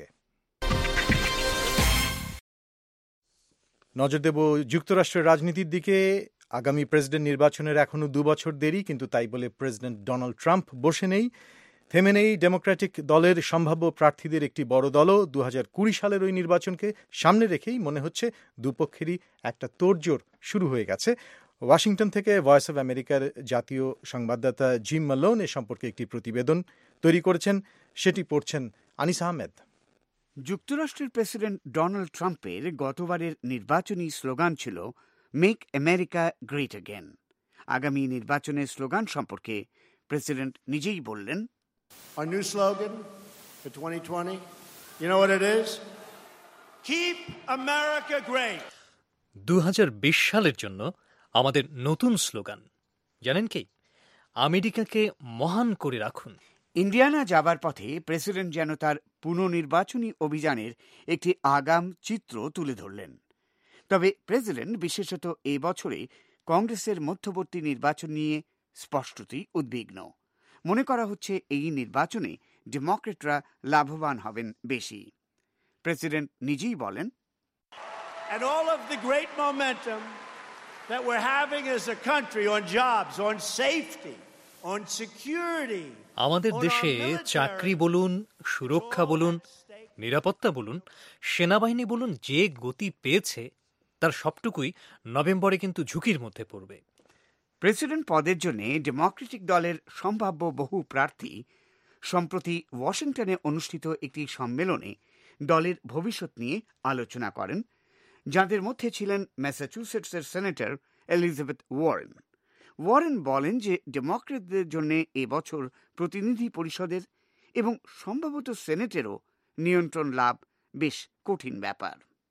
নজর দেব যুক্তরাষ্ট্রের রাজনীতির দিকে। আগামী প্রেসিডেন্ট নির্বাচনের এখনও দু বছর দেরি, কিন্তু তাই বলে প্রেসিডেন্ট ডোনাল্ড ট্রাম্প বসে নেই, থেমে নেই ডেমোক্র্যাটিক দলের সম্ভাব্য প্রার্থীদের একটি বড় দলও। দু হাজার কুড়ি সালের ওই নির্বাচনকে সামনে রেখেই মনে হচ্ছে দুপক্ষেরই একটা তোড়জোড় শুরু হয়ে গেছে। ওয়াশিংটন থেকে ভয়েস অব আমেরিকার জাতীয় সংবাদদাতা জিম মালোন এ সম্পর্কে একটি প্রতিবেদন তৈরি করেছেন, সেটি পড়ছেন আনিস আহমেদ। যুক্তরাষ্ট্রের প্রেসিডেন্ট ডোনাল্ড ট্রাম্পের গতবারের নির্বাচনী স্লোগান ছিল মেক আমেরিকা গ্রেট অ্যাগেন। আগামী নির্বাচনের স্লোগান সম্পর্কে প্রেসিডেন্ট নিজেই বললেন, Our new slogan for twenty twenty, you know what it is? Keep America great. দু হাজার বিশ সালের জন্য আমাদের নতুন স্লোগান জানেন কি? আমেরিকাকে মহান করে রাখুন। ইন্ডিয়ানা যাবার পথে প্রেসিডেন্ট যেন তার পুনর্নির্বাচনী অভিযানের একটি আগাম চিত্র তুলে ধরলেন। তবে প্রেসিডেন্ট বিশেষত এ বছরে কংগ্রেসের মধ্যবর্তী নির্বাচন নিয়ে স্পষ্টতই উদ্বিগ্ন। মনে করা হচ্ছে এই নির্বাচনে ডেমোক্রেটরা লাভবান হবেন বেশি। প্রেসিডেন্ট নিজেই বলেন, And all of the great momentum that we're having as a country on jobs, on safety, আমাদের দেশে চাকরি বলুন, সুরক্ষা বলুন, নিরাপত্তা বলুন, সেনাবাহিনী বলুন, যে গতি পেয়েছে তার সবটুকুই নভেম্বরে কিন্তু ঝুঁকির মধ্যে পড়বে। প্রেসিডেন্ট পদের জন্য ডেমোক্রেটিক দলের সম্ভাব্য বহু প্রার্থী সম্প্রতি ওয়াশিংটনে অনুষ্ঠিত একটি সম্মেলনে দলের ভবিষ্যৎ নিয়ে আলোচনা করেন, যাদের মধ্যে ছিলেন ম্যাসাচুসেটসের সেনেটর এলিজাবেথ ওয়ারেন। ওয়ারেন বলেন যে ডেমোক্রেটদের জন্য এবছর প্রতিনিধি পরিষদের এবং সম্ভবত সেনেটেরও নিয়ন্ত্রণ লাভ বেশ কঠিন ব্যাপার।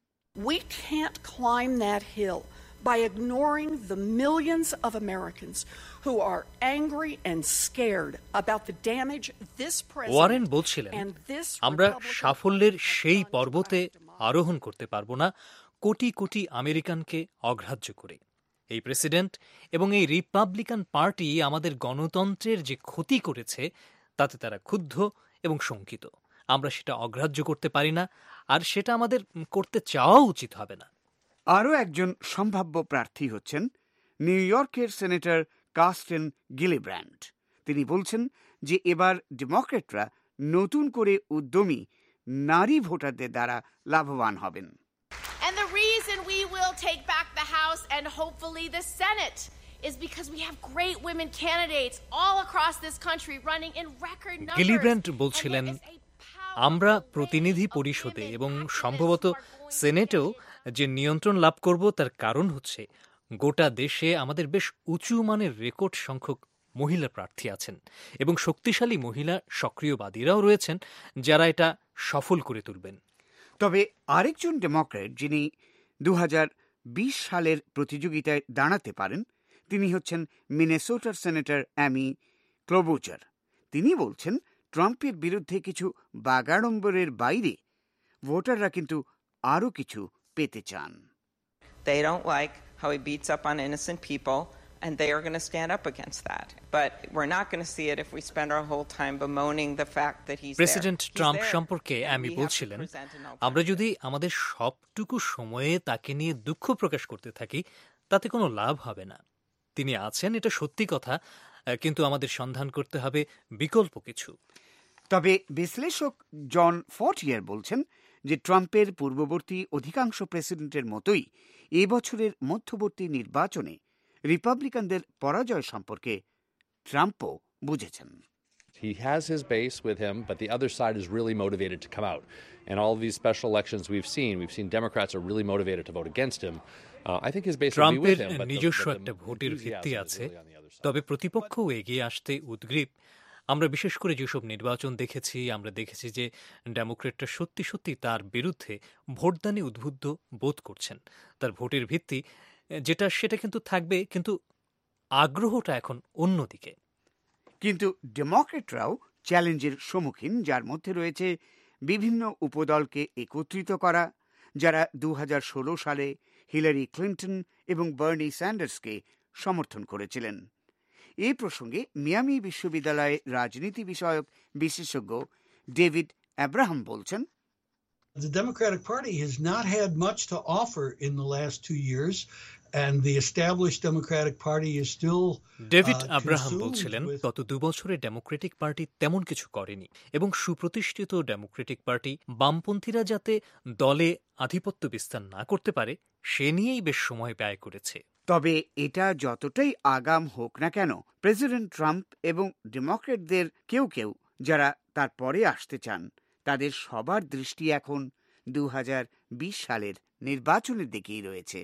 We can't climb that hill by ignoring the millions of Americans who are angry and scared about the damage this president Warren বলছিলেন, আমরা সাফল্যের সেই পর্বতে আরোহণ করতে পারব না কোটি কোটি আমেরিকানকে অগ্রাহ্য করে। এই প্রেসিডেন্ট এবং এই রিপাবলিকান পার্টি আমাদের গণতন্ত্রের যে ক্ষতি করেছে তাতে তারা ক্ষুব্ধ এবং শঙ্কিত। আমরা সেটা অগ্রাহ্য করতে পারি না, আর সেটা আমাদের করতে চাওয়া উচিত হবে না। আরও একজন সম্ভাব্য প্রার্থী হচ্ছেন নিউ ইয়র্কের সেনেটর কার্স্টেন গিলিব্র্যান্ড। তিনি বলছেন যে এবার ডেমোক্রেটরা নতুন করে উদ্যমী নারী ভোটারদের দ্বারা লাভবান হবেন। And the reason we will take back the House and hopefully the Senate is because we have great women candidates all across this country running in record numbers. Gillibrand বলছিলেন, আমরা প্রতিনিধি পরিষদে এবং সম্ভবত সেনেটেও যে নিয়ন্ত্রণ লাভ করব তার কারণ হচ্ছে গোটা দেশে আমাদের বেশ উঁচু মানের রেকর্ড সংখ্যক মহিলা প্রার্থী আছেন এবং শক্তিশালী মহিলা সক্রিয়বাদীরাও রয়েছেন যারা এটা সফল করে তুলবেন। তবে আরেকজন ডেমোক্রেট যিনি দু হাজার বিশ সালের প্রতিযোগিতায় দাঁড়াতে পারেন তিনি হচ্ছেন মিনেসোটার সেনেটর অ্যামি ক্লোবুচার। তিনি বলছেন ট্রাম্পের বিরুদ্ধে কিছু বাগাড়ম্বরের বাইরে ভোটাররা কিন্তু আরও কিছু পেতে চান। They don't like how he beats up on innocent people, and they are going to stand up against that. But we're not going to see it if we spend our whole time bemoaning the fact that he's there. President Trump সম্পর্কে আমি বলছিলেন, আমরা যদি আমাদের সবটুকু সময়ে তাকে নিয়ে দুঃখ প্রকাশ করতে থাকি তাতে কোনো লাভ হবে না। তিনি আছেন, এটা সত্যি কথা, কিন্তু আমাদের সন্ধান করতে হবে বিকল্প কিছু। তবে বিশ্লেষক জন ফর্টিয়ার বলছেন যে ট্রাম্পের পূর্ববর্তী অধিকাংশ প্রেসিডেন্টের মতোই এবছরের মধ্যবর্তী নির্বাচনে রিপাবলিকানদের পরাজয় সম্পর্কে ট্রাম্পও বুঝেছেন। He has his base with him, but the other side is really motivated to come out. And all of these special elections we've seen, we've seen Democrats are really motivated to vote against him. Uh, I think his base will be with him. ট্রাম্পের নিজস্ব একটা ভোটের ভিত্তি আছে, তবে প্রতিপক্ষও এগিয়ে আসতে উদ্গ্রীব। আমরা বিশেষ করে যেসব নির্বাচন দেখেছি, আমরা দেখেছি যে ডেমোক্রেটরা সত্যি সত্যি তার বিরুদ্ধে ভোটদানে উদ্বুদ্ধ বোধ করছেন। তার ভোটের ভিত্তি যেটা সেটা কিন্তু থাকবে, কিন্তু আগ্রহটা এখন অন্যদিকে। কিন্তু ডেমোক্রেটরাও চ্যালেঞ্জের সম্মুখীন, যার মধ্যে রয়েছে বিভিন্ন উপদলকে একত্রিত করা, যারা দু হাজার ষোলো সালে হিলারি ক্লিন্টন এবং বার্নি স্যান্ডার্সকে সমর্থন করেছিলেন। এই প্রসঙ্গে মিয়ামি বিশ্ববিদ্যালয়ের রাজনীতি বিষয়ক বিশেষজ্ঞ ডেভিড অ্যাব্রাহাম বলছেন, The Democratic Party has not had much to offer in the last two years, and the established Democratic Party is still David Abraham বলছিলেন, গত দুবছরে ডেমোক্রেটিক পার্টি তেমন কিছু করেনি এবং সুপ্রতিষ্ঠিত ডেমোক্রেটিক পার্টি বামপন্থীরা যাতে দলে আধিপত্য বিস্তার না করতে পারে সে নিয়েই বেশ সময় ব্যয় করেছে। তবে এটা যতটাই আগাম হোক না কেন, প্রেসিডেন্ট ট্রাম্প এবং ডেমোক্রেটদের কেউ কেউ যারা তার পরে আসতে চান তাদের সবার দৃষ্টি এখন দু হাজার বিশ সালের নির্বাচনের দিকেই রয়েছে।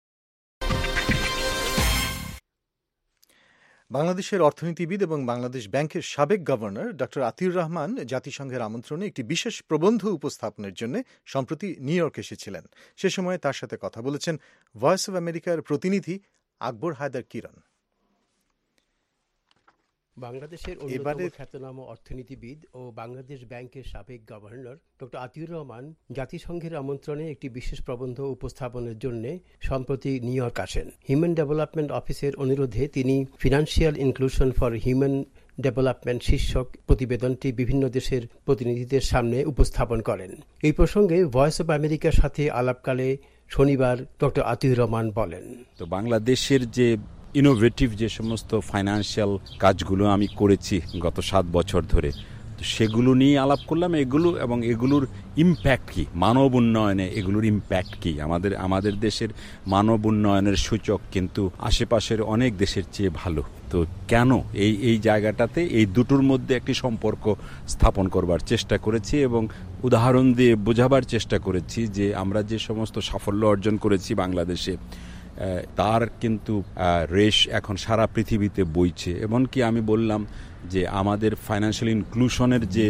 বাংলাদেশের অর্থনীতিবিদ এবং বাংলাদেশ ব্যাংকের সাবেক গভর্নর ডক্টর আতিউর রহমান জাতিসংঘের আমন্ত্রণে একটি বিশেষ প্রবন্ধ উপস্থাপনের জন্য সম্প্রতি নিউ ইয়র্ক এসেছিলেন। সে সময় তার সাথে কথা বলেছেন ভয়েস অব আমেরিকার প্রতিনিধি আকবর হায়দার কিরণ। বাংলাদেশের অন্যতম খ্যাতনাম অর্থনীতিবিদ ও বাংলাদেশ ব্যাংকের সাবেক গভর্নর ডক্টর আতিউর রহমান জাতিসংঘের আমন্ত্রণে একটি বিশেষ প্রবন্ধ উপস্থাপনের জন্য সম্প্রতি নিউ ইয়র্ক আসেন। হিউম্যান ডেভেলপমেন্ট অফিসের অনুরোধে তিনি financial inclusion for human development শীর্ষক প্রতিবেদনটি বিভিন্ন দেশের প্রতিনিধিদের সামনে উপস্থাপন করেন। এই প্রসঙ্গে ভয়েস অব আমেরিকার সাথে আলাপকালে শনিবার ডক্টর আতিউর রহমান বলেন, তো বাংলাদেশের যে ইনোভেটিভ যে সমস্ত ফাইন্যান্সিয়াল কাজগুলো আমি করেছি গত সাত বছর ধরে, সেগুলো নিয়ে আলাপ করলাম, এগুলো এবং এগুলোর ইম্প্যাক্ট কী, মানব উন্নয়নে এগুলোর ইম্প্যাক্ট কী। আমাদের আমাদের দেশের মানব উন্নয়নের সূচক কিন্তু আশেপাশের অনেক দেশের চেয়ে ভালো। তো কেন এই এই জায়গাটাতে এই দুটোর মধ্যে একটি সম্পর্ক স্থাপন করবার চেষ্টা করেছি এবং উদাহরণ দিয়ে বোঝাবার চেষ্টা করেছি যে আমরা যে সমস্ত সাফল্য অর্জন করেছি বাংলাদেশে, তার কিন্তু রেশ এখন সারা পৃথিবীতে বইছে। এমনকি আমি বললাম যে আমাদের ফাইন্যান্সিয়াল ইনক্লুশনের যে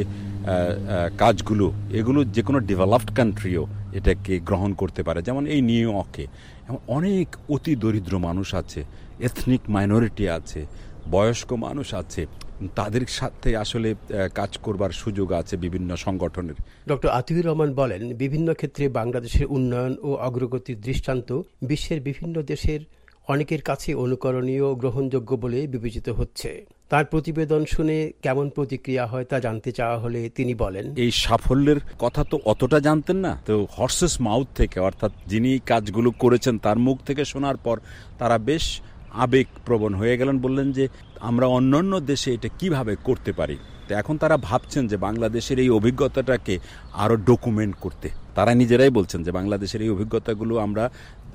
কাজগুলো, এগুলো যে কোনো ডেভেলপড কান্ট্রিও এটাকে গ্রহণ করতে পারে। যেমন এই নিউ ইয়র্কে অনেক অতি দরিদ্র মানুষ আছে, এথনিক মাইনরিটি আছে, বয়স্ক মানুষ আছে, তাদের সাথে আসলে কাজ করবার সুযোগ আছে বিভিন্ন সংগঠনের। ডক্টর আতিউর রহমান বলেন, বিভিন্ন ক্ষেত্রে বাংলাদেশের উন্নয়ন ও অগ্রগতির দৃষ্টান্ত বিশ্বের বিভিন্ন দেশের অনেকের কাছে অনুকরণীয় ও গ্রহণযোগ্য বলে বিবেচিত হচ্ছে। তার প্রতিবেদন শুনে কেমন প্রতিক্রিয়া হয় তা জানতে চাওয়া হলে তিনি বলেন, এই সাফল্যের কথা তো অতটা জানতেন না, তো হর্সেস মাউথ থেকে, অর্থাৎ যিনি কাজগুলো করেছেন তার মুখ থেকে শোনার পর তারা বেশ আবেগপ্রবণ হয়ে গেলেন, বললেন যে আমরা অন্যান্য দেশে এটা কিভাবে করতে পারি। তো এখন তারা ভাবছেন যে বাংলাদেশের এই অভিজ্ঞতাটাকে আরও ডকুমেন্ট করতে। তারা নিজেরাই বলছেন যে বাংলাদেশের এই অভিজ্ঞতাগুলো আমরা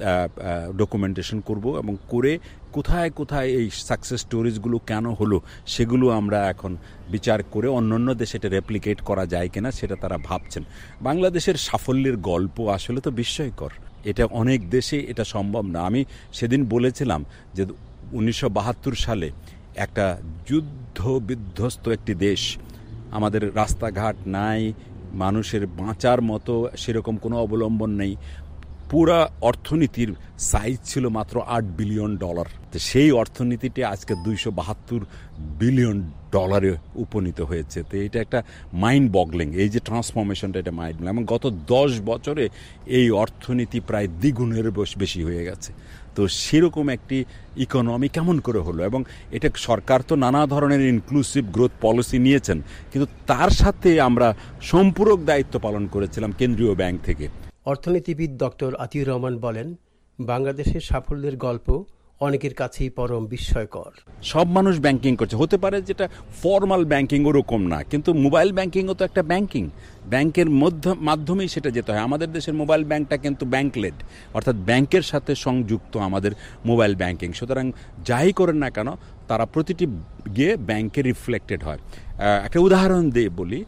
ডকুমেন্টেশন করব এবং করে কোথায় কোথায় এই সাকসেস স্টোরিজগুলো কেন হলো সেগুলো আমরা এখন বিচার করে অন্যান্য দেশে এটা রেপ্লিকেট করা যায় কিনা সেটা তারা ভাবছেন। বাংলাদেশের সাফল্যের গল্প আসলে তো বিস্ময়কর, এটা অনেক দেশে এটা সম্ভব না। আমি সেদিন বলেছিলাম যে উনিশশো বাহাত্তর সালে একটা যুদ্ধ বিধ্বস্ত একটি দেশ, আমাদের রাস্তাঘাট নাই, মানুষের বাঁচার মতো সেরকম কোনো অবলম্বন নেই, পুরা অর্থনীতির সাইজ ছিল মাত্র আট বিলিয়ন ডলার। তো সেই অর্থনীতিটি আজকে দুইশো বাহাত্তর বিলিয়ন ডলারে উপনীত হয়েছে। তো এটা একটা মাইন্ড বগলিং, এই যে ট্রান্সফরমেশনটা, এটা মাইন্ড বগলিং। এবং গত দশ বছরে এই অর্থনীতি প্রায় দ্বিগুণের বেশি হয়ে গেছে। তো সেরকম একটি ইকোনমি কেমন করে হলো? এবং এটা সরকার তো নানা ধরনের ইনক্লুসিভ গ্রোথ পলিসি নিয়েছেন, কিন্তু তার সাথে আমরা সম্পূরক দায়িত্ব পালন করেছিলাম কেন্দ্রীয় ব্যাংক থেকে। অর্থনীতিবিদ ডক্টর আতিউর রহমান বলেন, বাংলাদেশের সাফল্যের গল্প অনেকের কাছেই পরম বিস্ময়কর। সব মানুষ ব্যাংকিং করছে, হতে পারে যেটা ফর্মাল ব্যাংকিং ওরকম না, কিন্তু মোবাইল ব্যাংকিংও তো একটা ব্যাংকিং, ব্যাংকের মাধ্যমেই সেটা যেতে হয়। আমাদের দেশের মোবাইল ব্যাংকটা কিন্তু ব্যাংকলেড, অর্থাৎ ব্যাংকের সাথে সংযুক্ত আমাদের মোবাইল ব্যাংকিং। সুতরাং যাই করেন না কেন তারা প্রতিটি গিয়ে ব্যাংকে রিফ্লেক্টেড হয়। একটা উদাহরণ দিয়ে বলি,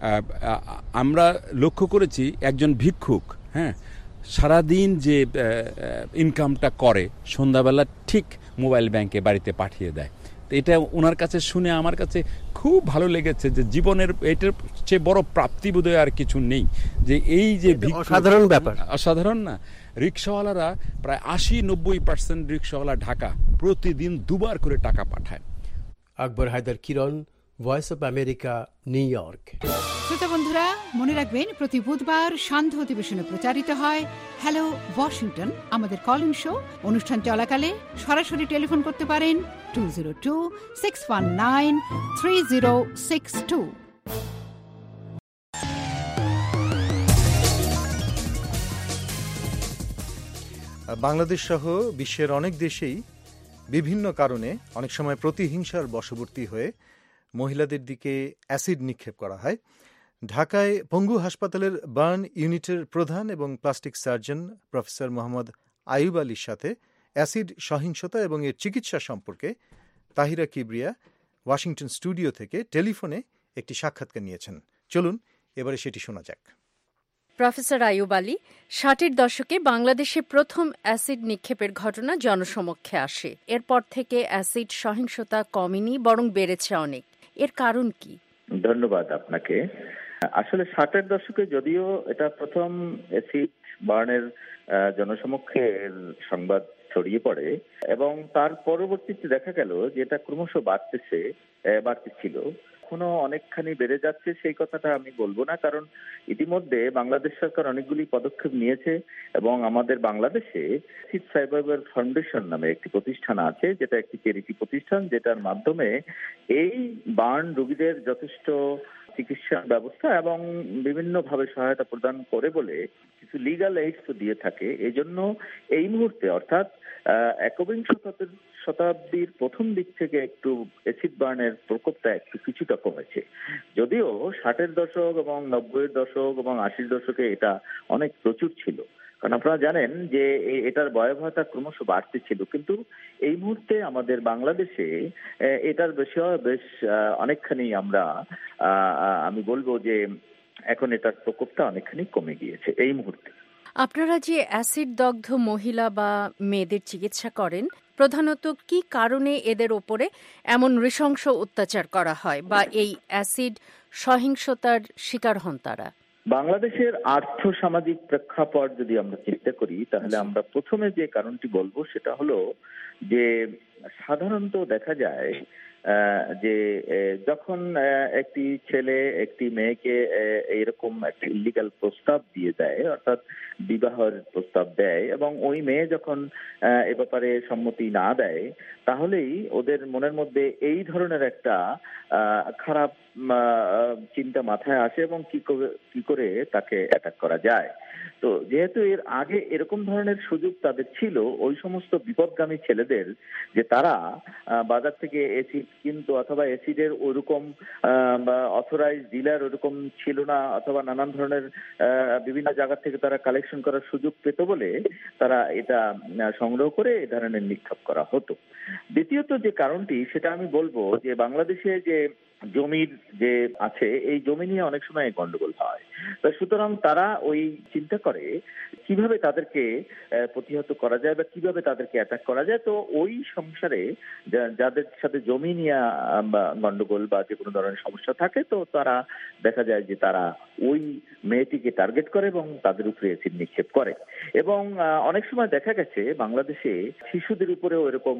আমরা লক্ষ্য করেছি একজন ভিক্ষুক, হ্যাঁ, সারাদিন যে ইনকামটা করে সন্ধ্যাবেলা ঠিক মোবাইল ব্যাংকে বাড়িতে পাঠিয়ে দেয়। তো এটা ওনার কাছে শুনে আমার কাছে খুব ভালো লেগেছে যে জীবনের এটার চেয়ে বড় প্রাপ্তি বোধহয় আর কিছু নেই। যে এই যে সাধারণ ব্যাপার, অসাধারণ না? রিক্সাওয়ালারা প্রায় আশি নব্বই পার্সেন্ট রিক্সাওয়ালা ঢাকা প্রতিদিন দুবার করে টাকা পাঠায়। Akbar Haider Kiran, voice of America, New York. শ্রোতা বন্ধুরা, মনে রাখবেন প্রতি বুধবার সান্ধ্য অধিবেশনে প্রচারিত হয় হ্যালো ওয়াশিংটন, আমাদের কল ইন শো। অনুষ্ঠান চলাকালে সরাসরি টেলিফোন করতে পারেন two zero two six one nine three zero six two. Bangladesh সহ বিশ্বের অনেক দেশেই বিভিন্ন কারণে অনেক সময় প্রতিহিংসার বশবর্তী হয়ে মহিলাদের দিকে অ্যাসিড নিক্ষেপ করা হয়। ঢাকায় পঙ্গু হাসপাতালের বার্ন ইউনিটের প্রধান এবং plastic surgeon professor Mohammad Ayub আলীর সাথে অ্যাসিড সহিংসতা এবং এর চিকিৎসা সম্পর্কে তাহিরা কিবরিয়া ওয়াশিংটন স্টুডিও থেকে টেলিফোনে একটি সাক্ষাৎকার নিয়েছেন। চলুন এবারে সেটি শোনা যাক। প্রফেসর আইয়ুব আলী, ষাটের দশকে বাংলাদেশে প্রথম অ্যাসিড নিক্ষেপের ঘটনা জনসমক্ষে আসে। এরপর থেকে অ্যাসিড সহিংসতা কমেনি, বরং বেড়েছে অনেক। এর কারণ কি? ধন্যবাদ আপনাকে। আসলে ষাটের দশকে যদিও এটা প্রথম অ্যাসিড বার্নের জনসমক্ষে সংবাদ ছড়িয়ে পড়ে এবং তার পরবর্তীতে দেখা গেল যে এটা ক্রমশ বাড়তেছে, বাড়তেছিল, এখনো অনেকখানি বেড়ে যাচ্ছে সেই কথাটা আমি বলবো না, কারণ ইতিমধ্যে বাংলাদেশ সরকার অনেকগুলি পদক্ষেপ নিয়েছে এবং আমাদের বাংলাদেশে অ্যাসিড সার্ভাইভার ফাউন্ডেশন নামে একটি প্রতিষ্ঠান আছে, যেটা একটি চ্যারিটি প্রতিষ্ঠান, যেটার মাধ্যমে এই বার্ন রোগীদের যথেষ্ট চিকিৎসা ব্যবস্থা এবং বিভিন্নভাবে সহায়তা প্রদান করে বলে কিছু লিগাল এইডস দিয়ে থাকে। এই জন্য এই মুহূর্তে অর্থাৎ একবিংশ শতাব্দীর প্রথম দিক থেকে একটু অ্যাসিড বার্নের প্রকোপটা একটু কিছুটা কমেছে, যদিও ষাটের দশক এবং নব্বইয়ের দশক এবং আশির দশকে এটা অনেক প্রচুর ছিল। কারণ আপনারা জানেন যে এটার ভয়াবহতা ক্রমশ বাড়তে ছিল, কিন্তু এই মুহূর্তে আমাদের বাংলাদেশে এটার বিষয়ে বেশ অনেকখানি আমরা আমি বলবো যে এখন এটার প্রকোপটা অনেকখানি কমে গিয়েছে এই মুহূর্তে। আপনারা যে অ্যাসিড দগ্ধ মহিলা বা মেয়েদের চিকিৎসা করেন, প্রধানত কি কারণে এদের ওপরে এমন নৃশংস অত্যাচার করা হয় বা এই অ্যাসিড সহিংসতার শিকার হন তারা? বাংলাদেশের আর্থ সামাজিক প্রেক্ষাপট যদি আমরা চিন্তা করি, তাহলে আমরা প্রথমে যে কারণটি বলবো সেটা হলো যে সাধারণত দেখা যায় যে যখন একটি ছেলে একটি মেয়েকে এরকম একটা ইলিগাল প্রস্তাব দিয়ে দেয়, অর্থাৎ বিবাহের প্রস্তাব দেয়, এবং ওই মেয়ে যখন এ ব্যাপারে সম্মতি না দেয়, তাহলেই ওদের মনের মধ্যে এই ধরনের একটা খারাপ চিন্তা মাথায় আসে এবং কি করে কি করে তাকে অ্যাটাক করা যায়। তো যেহেতু এর আগে এরকম ধরনের সুযোগ তাদের ছিল, ওই সমস্ত বিপদগামী ছেলেদের যে তারা বাজার থেকে অ্যাসিড কিনতো অথবা অ্যাসিডের ওরকম অথরাইজ ডিলার ওরকম ছিল না, অথবা নানান ধরনের বিভিন্ন জায়গা থেকে তারা কালেকশন করার সুযোগ পেত বলে তারা এটা সংগ্রহ করে এ ধরনের নিক্ষেপ করা হতো। দ্বিতীয়ত যে কারণটি সেটা আমি বলবো যে বাংলাদেশে যে জমির যে আছে, এই জমি নিয়ে অনেক সময় গন্ডগোল হয়। তো সুতরাং তারা ওই চিন্তা করে কিভাবে তাদেরকে প্রতিহত করা যায় বা কিভাবে তাদেরকে অ্যাটাক করা যায়। তো ওই সংসারে যাদের সাথে জমি নিয়ে গন্ডগোল বা যে কোনো ধরনের সমস্যা থাকে, তো তারা দেখা যায় যে তারা ওই মেয়েটিকে টার্গেট করে এবং তাদের উপরে অ্যাসিড নিক্ষেপ করে। এবং অনেক সময় দেখা গেছে বাংলাদেশে শিশুদের উপরেও এরকম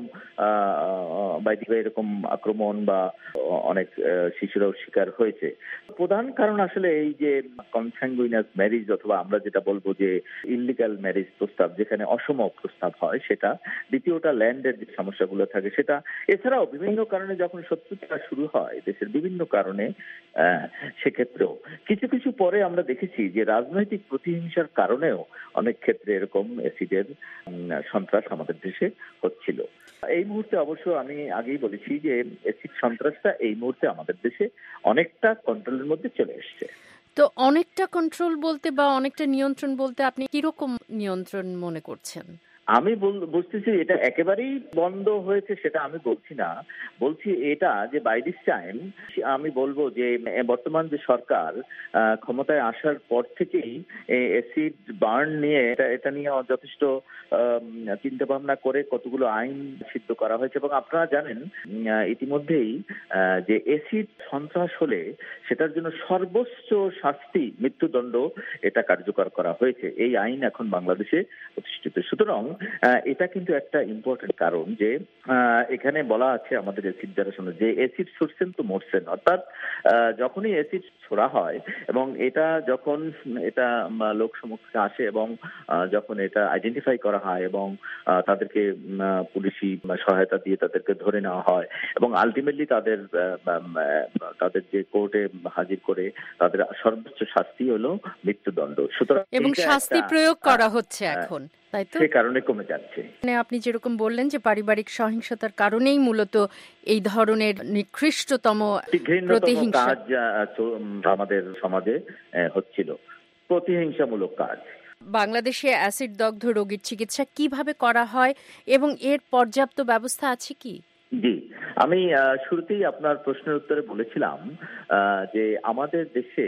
বাইরে এরকম আক্রমণ বা অনেক শিশুরাও শিকার হয়েছে। প্রধান কারণ আসলে এই যে কনসাংগুইনাস ম্যারেজ অথবা আমরা যেটা বলবো যে ইললিগাল ম্যারেজ প্রস্তাব, যেখানে অসম প্রস্তাব হয় সেটা। দ্বিতীয়টা ল্যান্ডের যে সমস্যাগুলো থাকে সেটা। এছাড়াও বিভিন্ন কারণে যখন শত্রুতা শুরু হয় দেশের বিভিন্ন কারণে, সেক্ষেত্রেও কিছু কিছু পরে আমরা দেখেছি যে রাজনৈতিক প্রতিহিংসার কারণেও অনেক ক্ষেত্রে এরকম অ্যাসিডের সন্ত্রাস আমাদের দেশে হচ্ছিল। এই মুহূর্তে অবশ্য আমি আগেই বলেছি যে অ্যাসিড সন্ত্রাসটা এই মুহূর্তে আমাদের দেশে অনেকটা কন্ট্রোলের মধ্যে চলে এসছে। তো অনেকটা কন্ট্রোল বলতে বা অনেকটা নিয়ন্ত্রণ বলতে আপনি কিরকম নিয়ন্ত্রণ মনে করছেন? আমি বুঝতেছি এটা একেবারেই বন্ধ হয়েছে সেটা আমি বলছি না, বলছি এটা যে বাই দিস টাইম আমি বলবো যে বর্তমান যে সরকার ক্ষমতায় আসার পর থেকেই অ্যাসিড বার্ন নিয়ে এটা এটা নিয়ে যথেষ্ট চিন্তা ভাবনা করে কতগুলো আইন সিদ্ধ করা হয়েছে। এবং আপনারা জানেন ইতিমধ্যেই যে অ্যাসিড সন্ত্রাস হলে সেটার জন্য সর্বোচ্চ শাস্তি মৃত্যুদণ্ড এটা কার্যকর করা হয়েছে। এই আইন এখন বাংলাদেশে প্রতিষ্ঠিত। সুতরাং এটা কিন্তু একটা ইম্পর্টেন্ট কারণ যে এখানে বলা আছে আমাদের অ্যাসিড যারা শুনে যে অ্যাসিড ছড়ছেন তো মরছেন, অর্থাৎ যখনই অ্যাসিড ছোড়া হয় এবং এটা যখন এটা লোক সম্মুখে আসে এবং যখন এটা আইডেন্টিফাই করা হয় এবং তাদেরকে পুলিশি সহায়তা দিয়ে তাদেরকে ধরে নেওয়া হয় এবং আলটিমেটলি তাদের তাদের যে কোর্টে হাজির করে তাদের সর্বোচ্চ শাস্তি হলো মৃত্যুদণ্ড। সুতরাং এবং শাস্তি প্রয়োগ করা হচ্ছে এখন, তাই তো? সে কারণে কমে যাচ্ছে। আপনি যেরকম বললেন যে পারিবারিক সহিংসতার কারণেই মূলত এই ধরনের নিকৃষ্টতম প্রতিহিংসা কাজ আমাদের সমাজে হচ্ছিল, প্রতিহিংসামূলক কাজ। বাংলাদেশে অ্যাসিড দগ্ধ রোগীর চিকিৎসা কিভাবে করা হয় এবং এর পর্যাপ্ত ব্যবস্থা আছে কি? জি, আমি শুরুতেই আপনার প্রশ্নের উত্তরে বলেছিলাম যে আমাদের দেশে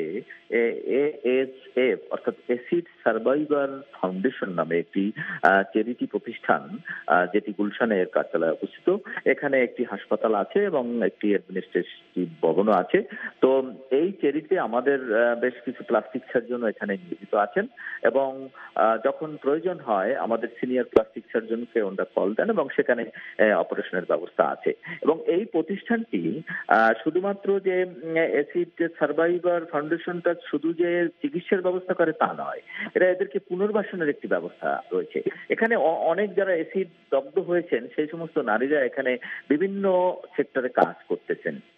এএসএফ অর্থাৎ অ্যাসিড সার্ভাইভার ফাউন্ডেশন নামে একটি চ্যারিটি প্রতিষ্ঠান যেটি গুলশানের কার্যালয়ে অবস্থিত। এখানে একটি হাসপাতাল আছে এবং একটি অ্যাডমিনিস্ট্রেটিভ ভবনও আছে। তো এই চ্যারিটি আমাদের বেশ কিছু প্লাস্টিক সার্জন এখানে নিয়োজিত আছেন এবং যখন প্রয়োজন হয় আমাদের সিনিয়র প্লাস্টিক সার্জনকে ওনারা কল দেন এবং সেখানে অপারেশনের ব্যবস্থা আছে। এবং এই প্রতিষ্ঠানটি শুধুমাত্র যে অ্যাসিড সার্ভাইভার ফাউন্ডেশনটা শুধু যে চিকিৎসার ব্যবস্থা করে তা নয়, এরা এদেরকে পুনর্বাসনের একটি ব্যবস্থা রয়েছে। এখানে অনেক যারা অ্যাসিড দগ্ধ হয়েছেন সেই সমস্ত নারীরা এখানে বিভিন্ন সেক্টরে কাজ করতেছেন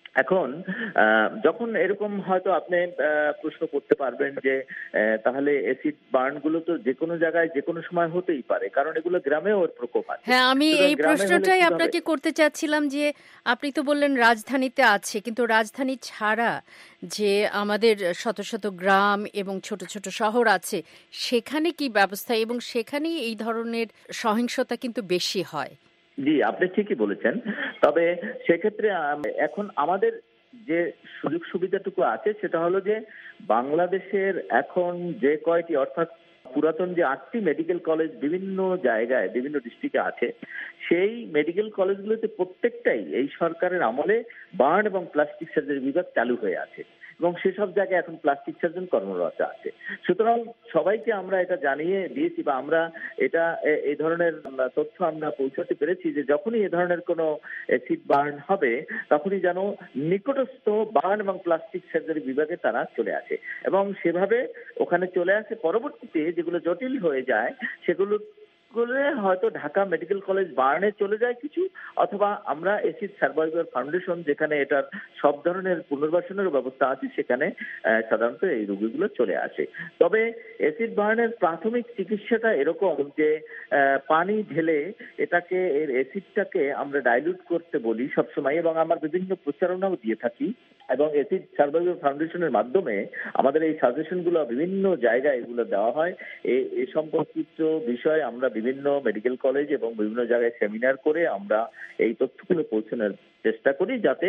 এখন যখন এরকম হয়তো আপনি প্রশ্ন করতে পারবেন যে তাহলে অ্যাসিড বার্ন গুলো তো যে কোনো জায়গায় যে কোনো সময় হতেই পারে, কারণ এগুলো গ্রামেও ওর প্রকোপ আছে। হ্যাঁ, আমি এই প্রশ্নটাই আপনাকে করতে চাচ্ছিলাম যে আপনি তো বললেন রাজধানীতে আছে, কিন্তু রাজধানী ছাড়া যে আমাদের শত শত গ্রাম এবং ছোট ছোট শহর আছে, সেখানে কি ব্যবস্থা, এবং সেখানেই এই ধরনের সহিংসতা কিন্তু বেশি হয়। জি, আপনি ঠিকই বলেছেন। তবে সেক্ষেত্রে এখন আমাদের যে সুযোগ সুবিধাটুকু আছে সেটা হলো যে বাংলাদেশের এখন যে কয়টি, অর্থাৎ পুরাতন যে আটটি মেডিকেল কলেজ বিভিন্ন জায়গায় বিভিন্ন ডিস্ট্রিক্টে আছে, সেই মেডিকেল কলেজগুলোতে প্রত্যেকটাই এই সরকারের আমলে বার্ন এবং প্লাস্টিক সার্জারি বিভাগ চালু হয়ে আছে এবং সেসব জায়গায় এখন প্লাস্টিক সার্জন কর্মরত আছে। সুতরাং সবাইকে আমরা এটা জানিয়ে দিয়েছি বা আমরা এটা এই ধরনের তথ্য আমরা পৌঁছাতে পেরেছি যে যখনই এ ধরনের কোনো অ্যাসিড বার্ন হবে তখনই যেন নিকটস্থ বার্ন এবং প্লাস্টিক সার্জারি বিভাগে তারা চলে আসে এবং সেভাবে ওখানে চলে আসে। পরবর্তীতে যেগুলো জটিল হয়ে যায় সেগুলো হয়তো ঢাকা মেডিকেল কলেজ বার্নে চলে যায় কিছু, অথবা আমরা অ্যাসিড সার্ভাইভার ফাউন্ডেশন যেখানে এটার সব ধরনের পুনর্বাসনের ব্যবস্থা আছে সেখানে সাধারণত এই রোগীগুলো চলে আসে। তবে অ্যাসিড বার্নের প্রাথমিক চিকিৎসাটা এরকম যে পানি ঢেলে এটাকে এর অ্যাসিডটাকে আমরা ডাইলিউট করতে বলি সবসময়, এবং আমরা বিভিন্ন প্রচারণাও দিয়ে থাকি এবং অ্যাসিড সার্ভাইভার ফাউন্ডেশনের মাধ্যমে আমাদের এই সাজেশনগুলো বিভিন্ন জায়গায় এগুলো দেওয়া হয়। এই সম্পর্কিত বিষয়ে আমরা বিভিন্ন মেডিকেল কলেজ এবং বিভিন্ন জায়গায় সেমিনার করে আমরা এই তথ্যগুলো পৌঁছানোর চেষ্টা করি যাতে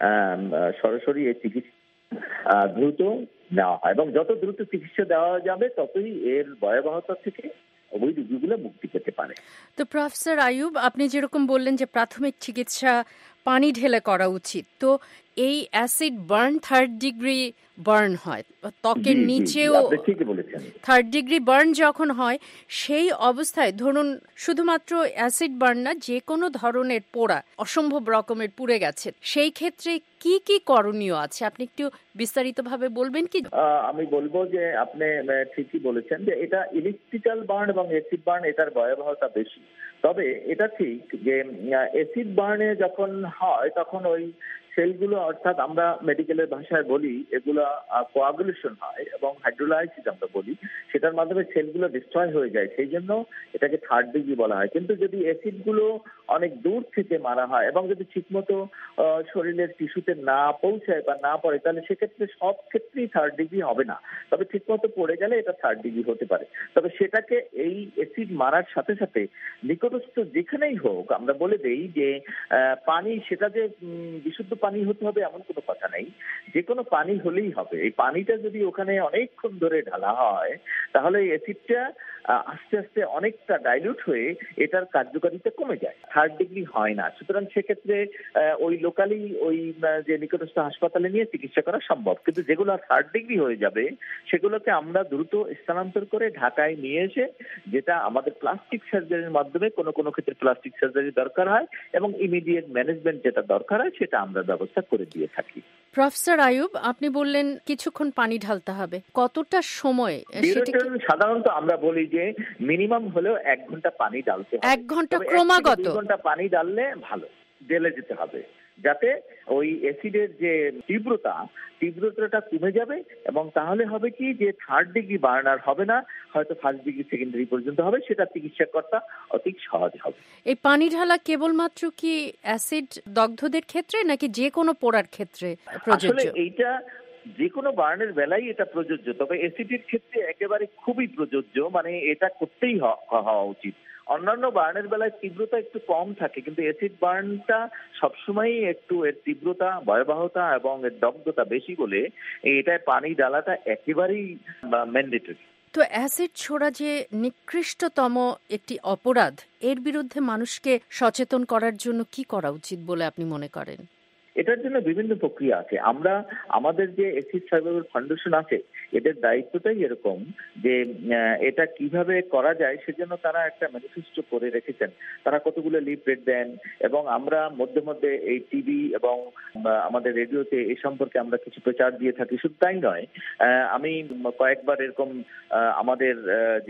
সরাসরি এই চিকিৎসা দ্রুত নেওয়া হয় এবং যত দ্রুত চিকিৎসা দেওয়া যাবে ততই এর ভয়াবহতা থেকে ওই রোগীগুলো মুক্তি পেতে পারে। তো প্রফেসর আইয়ুব, আপনি যেরকম বললেন যে প্রাথমিক চিকিৎসা পানি ঢেলে করা উচিত, তো এই acid burn third degree burn হয়, ত্বকের নিচেও থার্ড ডিগ্রি বার্ন যখন হয় সেই অবস্থায় ধরুন শুধুমাত্র অ্যাসিড বার্ন না, যে কোনো ধরনের পোড়া অসম্ভব রকমের পুড়ে গেছে, সেই ক্ষেত্রে কি কি করণীয় আছে আপনি একটু বিস্তারিতভাবে বলবেন কি? আমি বলবো যে আপনি ঠিকই বলেছেন যে এটা ইলেকট্রিক্যাল বার্ন এবং অ্যাসিড বার্ন এটার ভয়াবহতা বেশি। তবে এটা ঠিক যে অ্যাসিড বার্নে যখন হয় তখন ওই সেলগুলো, অর্থাৎ আমরা মেডিকেলের ভাষায় বলি এগুলো কোয়াগুলেশন হয় এবং হাইড্রোলাইসিস আমরা বলি, সেটার মাধ্যমে সেলগুলো ডিস্ট্রয় হয়ে যায়, সেই জন্য এটাকে থার্ড ডিগ্রি বলা হয়। কিন্তু যদি অ্যাসিডগুলো অনেক দূর থেকে মারা হয় এবং যদি ঠিকমতো শরীরের টিস্যুতে না পৌঁছায় বা না পড়ে তাহলে সেক্ষেত্রে সব ক্ষেত্রেই থার্ড ডিগ্রি হবে না, তবে ঠিকমতো পড়ে গেলে এটা থার্ড ডিগ্রি হতে পারে। তবে সেটাকে এই অ্যাসিড মারার সাথে সাথে নিকটস্থ যেখানেই হোক আমরা বলে দেই যে পানি, সেটা যে বিশুদ্ধ পানি হতে হবে এমন কোনো কথা নেই, যে কোনো পানি হলেই হবে। এই পানিটা যদি ওখানে অনেকক্ষণ ধরে ঢালা হয় তাহলে এই অ্যাসিডটা আস্তে আস্তে অনেকটা ডাইলিউট হয়ে এটার কার্যকারিতা কমে যায়, থার্ড ডিগ্রি হয় না। সুতরাং সেক্ষেত্রে ওই লোকালি ওই যে নিকটস্থ হাসপাতালে নিয়ে চিকিৎসা করা সম্ভব, কিন্তু যেগুলো থার্ড ডিগ্রি হয়ে যাবে সেগুলোকে আমরা দ্রুত স্থানান্তর করে ঢাকায় নিয়ে এসে, যেটা আমাদের প্লাস্টিক সার্জারির মাধ্যমে কোনো কোনো ক্ষেত্রে প্লাস্টিক সার্জারি দরকার হয় এবং ইমিডিয়েট ম্যানেজমেন্ট যেটা দরকার হয় সেটা আমরা ব্যবস্থা করে দিয়ে থাকি। প্রফেসর আইয়ুব, আপনি বললেন কিছুক্ষণ পানি ঢালতে হবে, কতটা সময়? সাধারণত আমরা বলি যে মিনিমাম হলেও এক ঘন্টা পানি ঢালতে হবে, এক ঘন্টা ক্রমাগত এক ঘন্টা পানি ঢাললে ভালো, ঢেলে যেতে হবে যাতে ওই অ্যাসিডের যে তীব্রতা তীব্রতাটা কমে যাবে এবং তাহলে হবে কি যে থার্ড ডিগ্রি বার্নার হবে না, হয়তো ফার্স্ট ডিগ্রি সেকেন্ডারি পর্যন্ত হবে, সেটা চিকিৎসা করা অতি সহজ হবে। এই পানি ঢালা কেবলমাত্র কি অ্যাসিড দগ্ধদের ক্ষেত্রে নাকি যে কোনো পোড়ার ক্ষেত্রে প্রযোজ্য? আসলে এইটা যে কোনো বার্নের বেলায় এটা প্রযোজ্য, তবে অ্যাসিডের ক্ষেত্রে একেবারে খুবই প্রযোজ্য, মানে এটা করতেই হওয়া উচিত। অন্যান্য বার্নের বেলায় তীব্রতা একটু কম থাকে, কিন্তু অ্যাসিড বার্নটা সবসময় একটু এর তীব্রতা, ভয়াবহতা এবং এর দগ্ধতা বেশি বলে এটায় পানি ডালাটা একেবারেই ম্যান্ডেটরি। তো অ্যাসিড ছোড়া যে নিকৃষ্টতম একটি অপরাধ, এর বিরুদ্ধে মানুষকে সচেতন করার জন্য কি করা উচিত বলে আপনি মনে করেন? এটার জন্য বিভিন্ন প্রক্রিয়া আছে। আমরা আমাদের যে অ্যাসিড সার্ভাইভার ফাউন্ডেশন আছে এদের দায়িত্বটাই এরকম যে এটা কিভাবে করা যায় সেজন্য তারা একটা ম্যানিফেস্টো করে রেখেছেন, তারা কতগুলো লিফলেট দেন এবং আমরা মধ্যে মধ্যে এই টিভি এবং আমাদের রেডিওতে এই সম্পর্কে আমরা কিছু প্রচার দিয়ে থাকি। শুধু তাই নয়, আমি কয়েকবার এরকম আমাদের যে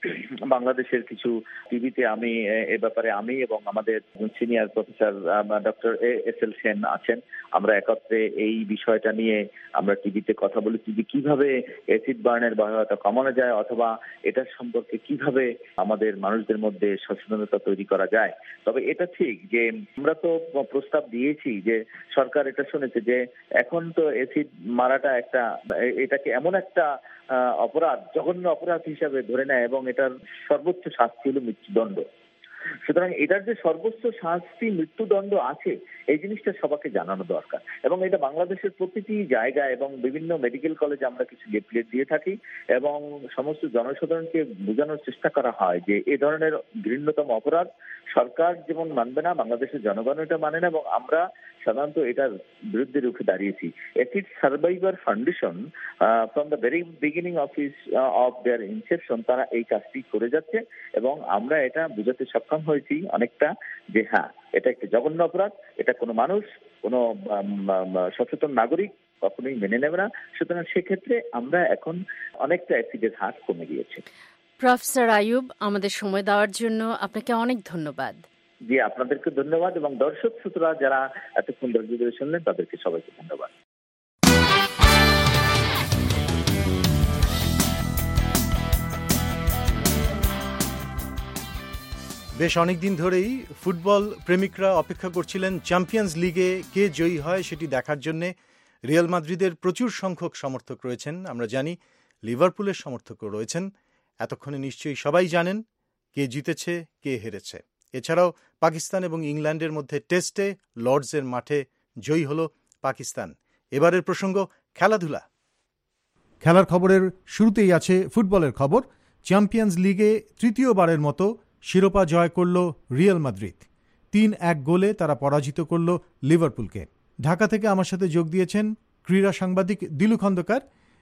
বাংলাদেশের কিছু টিভিতে আমি এ ব্যাপারে আমি এবং আমাদের senior professor doctor S L Sen আছেন, আমরা একত্রে এই বিষয়টা নিয়ে আমরা টিভিতে কথা বলেছি যে কিভাবে অ্যাসিড বার্নের ভয়াবহতা কমানো যায়, অথবা এটার সম্পর্কে কিভাবে আমাদের মানুষদের মধ্যে সচেতনতা তৈরি করা যায়। তবে এটা ঠিক যে আমরা তো প্রস্তাব দিয়েছি যে সরকার এটা শুনেছে যে এখন তো অ্যাসিড মারাটা একটা এটাকে এমন একটা অপরাধ, জঘন্য অপরাধ হিসাবে ধরে নেয় এবং এটার সর্বোচ্চ শাস্তি হলো মৃত্যুদণ্ড। সুতরাং এটার যে সর্বোচ্চ শাস্তি মৃত্যুদণ্ড আছে এই জিনিসটা সবাইকে জানানো দরকার, এবং এটা বাংলাদেশের প্রতিটি জায়গায় এবং বিভিন্ন মেডিকেল কলেজে আমরা কিছু লিফলেট দিয়ে থাকি এবং সমস্ত জনসাধারণকে বোঝানোর চেষ্টা করা হয় যে এ ধরনের ঘৃণ্যতম অপরাধ সরকার যেমন মানবে না, বাংলাদেশের জনগণ এটা মানে না, এবং আমরা সাধারণত এটার বিরুদ্ধে রুখে দাঁড়িয়েছি। Acid survivor foundation from the very beginning of is of their inception তারা এই কাজটি করে যাচ্ছে, এবং আমরা এটা বুঝাতে সক্ষম হয়েছি অনেকটা যে হ্যাঁ এটা একটি জঘন্য অপরাধ, এটা কোনো মানুষ কোনো সচেতন নাগরিক কখনোই মেনে নেবে না। সুতরাং সেক্ষেত্রে আমরা এখন অনেকটা অ্যাসিডের হার কমে গিয়েছে। প্রফেসর আইয়ুব, আমাদের সময় দেওয়ার জন্য আপনাকে অনেক ধন্যবাদ। জি, আপনাদেরকে ধন্যবাদ, এবং দর্শক শ্রোতারা যারা এতক্ষণ ধৈর্য ধরে শুনলেন তাদেরকে সবাইকে ধন্যবাদ। বেশ অনেকদিন ধরেই ফুটবল প্রেমিকরা অপেক্ষা করছিলেন চ্যাম্পিয়ন্স লিগে কে জয়ী হয় সেটি দেখার জন্যে। রিয়াল মাদ্রিদের প্রচুর সংখ্যক সমর্থক রয়েছেন, আমরা জানি লিভারপুলের সমর্থকও রয়েছেন। এতক্ষণে নিশ্চয়ই সবাই জানেন কে জিতেছে কে হেরেছে। এছাড়াও পাকিস্তান এবং ইংল্যান্ডের মধ্যে টেস্টে লর্ডসের মাঠে জয়ী হল পাকিস্তান। এবারের প্রসঙ্গ খেলাধুলা। খেলার খবরের শুরুতেই আছে ফুটবলের খবর। চ্যাম্পিয়ন্স লিগে তৃতীয়বারের মতো শিরোপা জয় করল রিয়াল মাদ্রিদ। তিন এক গোলে তারা পরাজিত করল লিভারপুলকে। ঢাকা থেকে আমার সাথে যোগ দিয়েছেন ক্রীড়া সাংবাদিক দিলু খন্দকার।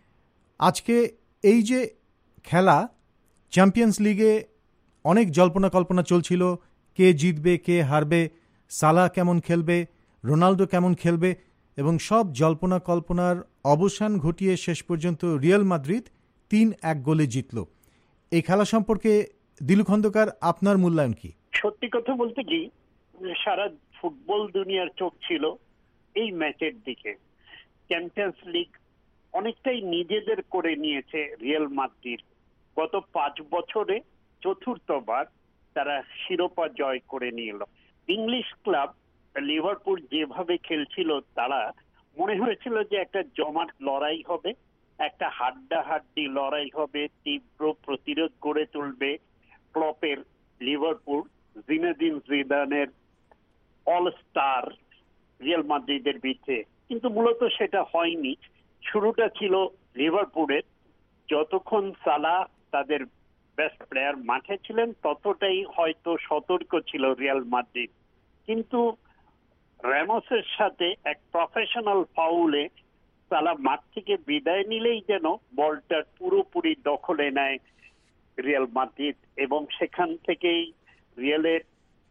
আজকে এই যে খেলা, চ্যাম্পিয়ন্স লিগে অনেক জল্পনা কল্পনা চলছিল, কে জিতবে কে হারবে, সালাহ কেমন খেলবে, রোনাল্ডো কেমন খেলবে, এবং সব জল্পনা কল্পনার অবসান ঘটিয়ে শেষ পর্যন্ত রিয়াল মাদ্রিদ তিন এক গোলে জিতল। এই খেলা সম্পর্কে দিলু খন্দকার আপনার মূল্যায়ন কি? সত্যি কথা বলতে কি, সারা ফুটবল দুনিয়ার চোখ ছিল এই ম্যাচের দিকে। চ্যাম্পিয়ন্স লিগ অনেকটাই নিজেদের করে নিয়েছে রিয়াল মাদ্রিদ। গত পাঁচ বছরে চতুর্থবার তারা শিরোপা জয় করে নিয়ে এলো। ইংলিশ ক্লাব লিভারপুল যেভাবে খেলছিল তারা মনে হয়েছিল যে একটা জমাট লড়াই হবে, একটা হাড্ডাহাড্ডি লড়াই হবে, তীব্র প্রতিরোধ গড়ে তুলবে ক্লপের লিভারপুল, জিনেদিন জিদানের অল স্টার রিয়াল মাদ্রিদের বিরুদ্ধে। কিন্তু মূলত সেটা হয়নি। শুরুটা ছিল লিভারপুলের। যতক্ষণ সালাহ তাদের বেস্ট প্লেয়ার মাঠে ছিলেন ততটাই হয়তো সতর্ক ছিল রিয়াল মাদ্রিদ, কিন্তু র্যামোসের সাথে এক প্রফেশনাল ফাউলে সালাহ মাঠ থেকে বিদায় নিলেই যেন বলটা পুরোপুরি দখলে নেয় রিয়াল মাদ্রিদ, এবং সেখান থেকেই রিয়ালের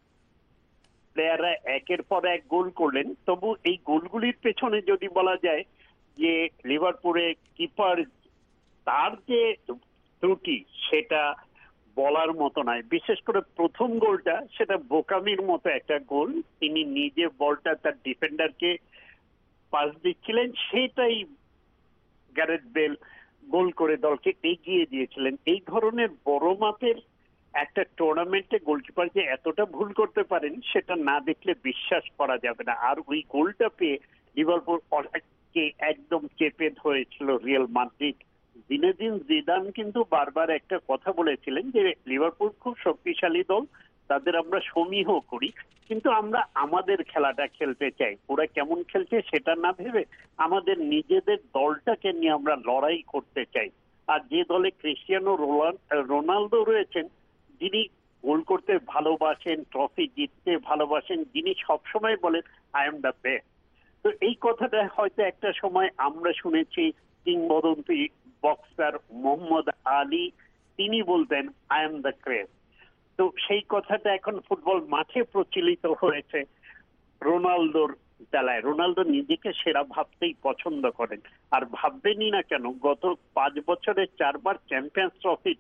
প্লেয়াররা একের পর এক গোল করলেন। তবু এই গোলগুলির পেছনে যদি বলা যায় যে লিভারপুলের কিপার তার যে ত্রুটি সেটা বলার মতো নয়। বিশেষ করে প্রথম গোলটা সেটা বোকামির মতো একটা গোল। তিনি নিজে বলটা তার ডিফেন্ডারকে পাস দিচ্ছিলেন, সেটাই গ্যারেথ বেল গোল করে দলকে এগিয়ে দিয়েছিলেন। এই ধরনের বড় মাপের একটা টুর্নামেন্টে গোলকিপার যে এতটা ভুল করতে পারেন সেটা না দেখলে বিশ্বাস করা যাবে না। আর ওই গোলটা পেয়ে লিভারপুল কে একদম চেপে ধরেছিল রিয়াল মাদ্রিদ। জিনেদিন জিদান কিন্তু বারবার একটা কথা বলেছিলেন যে লিভারপুল খুব শক্তিশালী দল, তাদের আমরা সমীহ করি, কিন্তু আমরা আমাদের খেলাটা খেলতে চাই। ওরা কেমন খেলছে সেটা না ভেবে আমাদের নিজেদের দলটাকে নিয়ে আমরা লড়াই করতে চাই। আর যে দলে ক্রিস্টিয়ানো রোনাল্ডো রয়েছেন, যিনি গোল করতে ভালোবাসেন, ট্রফি জিততে ভালোবাসেন, যিনি সবসময় বলেন আই এম দ্য বেস্ট। তো এই কথাটা হয়তো একটা সময় আমরা শুনেছি কিংবদন্তি বক্সার মোহাম্মদ আলী, তিনি বলতেন আই এম দ্য গ্রেট। তো সেই কথাটা এখন ফুটবল মাঠে প্রচলিত হয়েছে রোনালদোর বেলায়। রোনালদো নিজেকে সেরা ভাবতেই পছন্দ করেন, আর ভাববেনই না কেন, গত পাঁচ বছরে চারবার চ্যাম্পিয়ন্স ট্রফিটা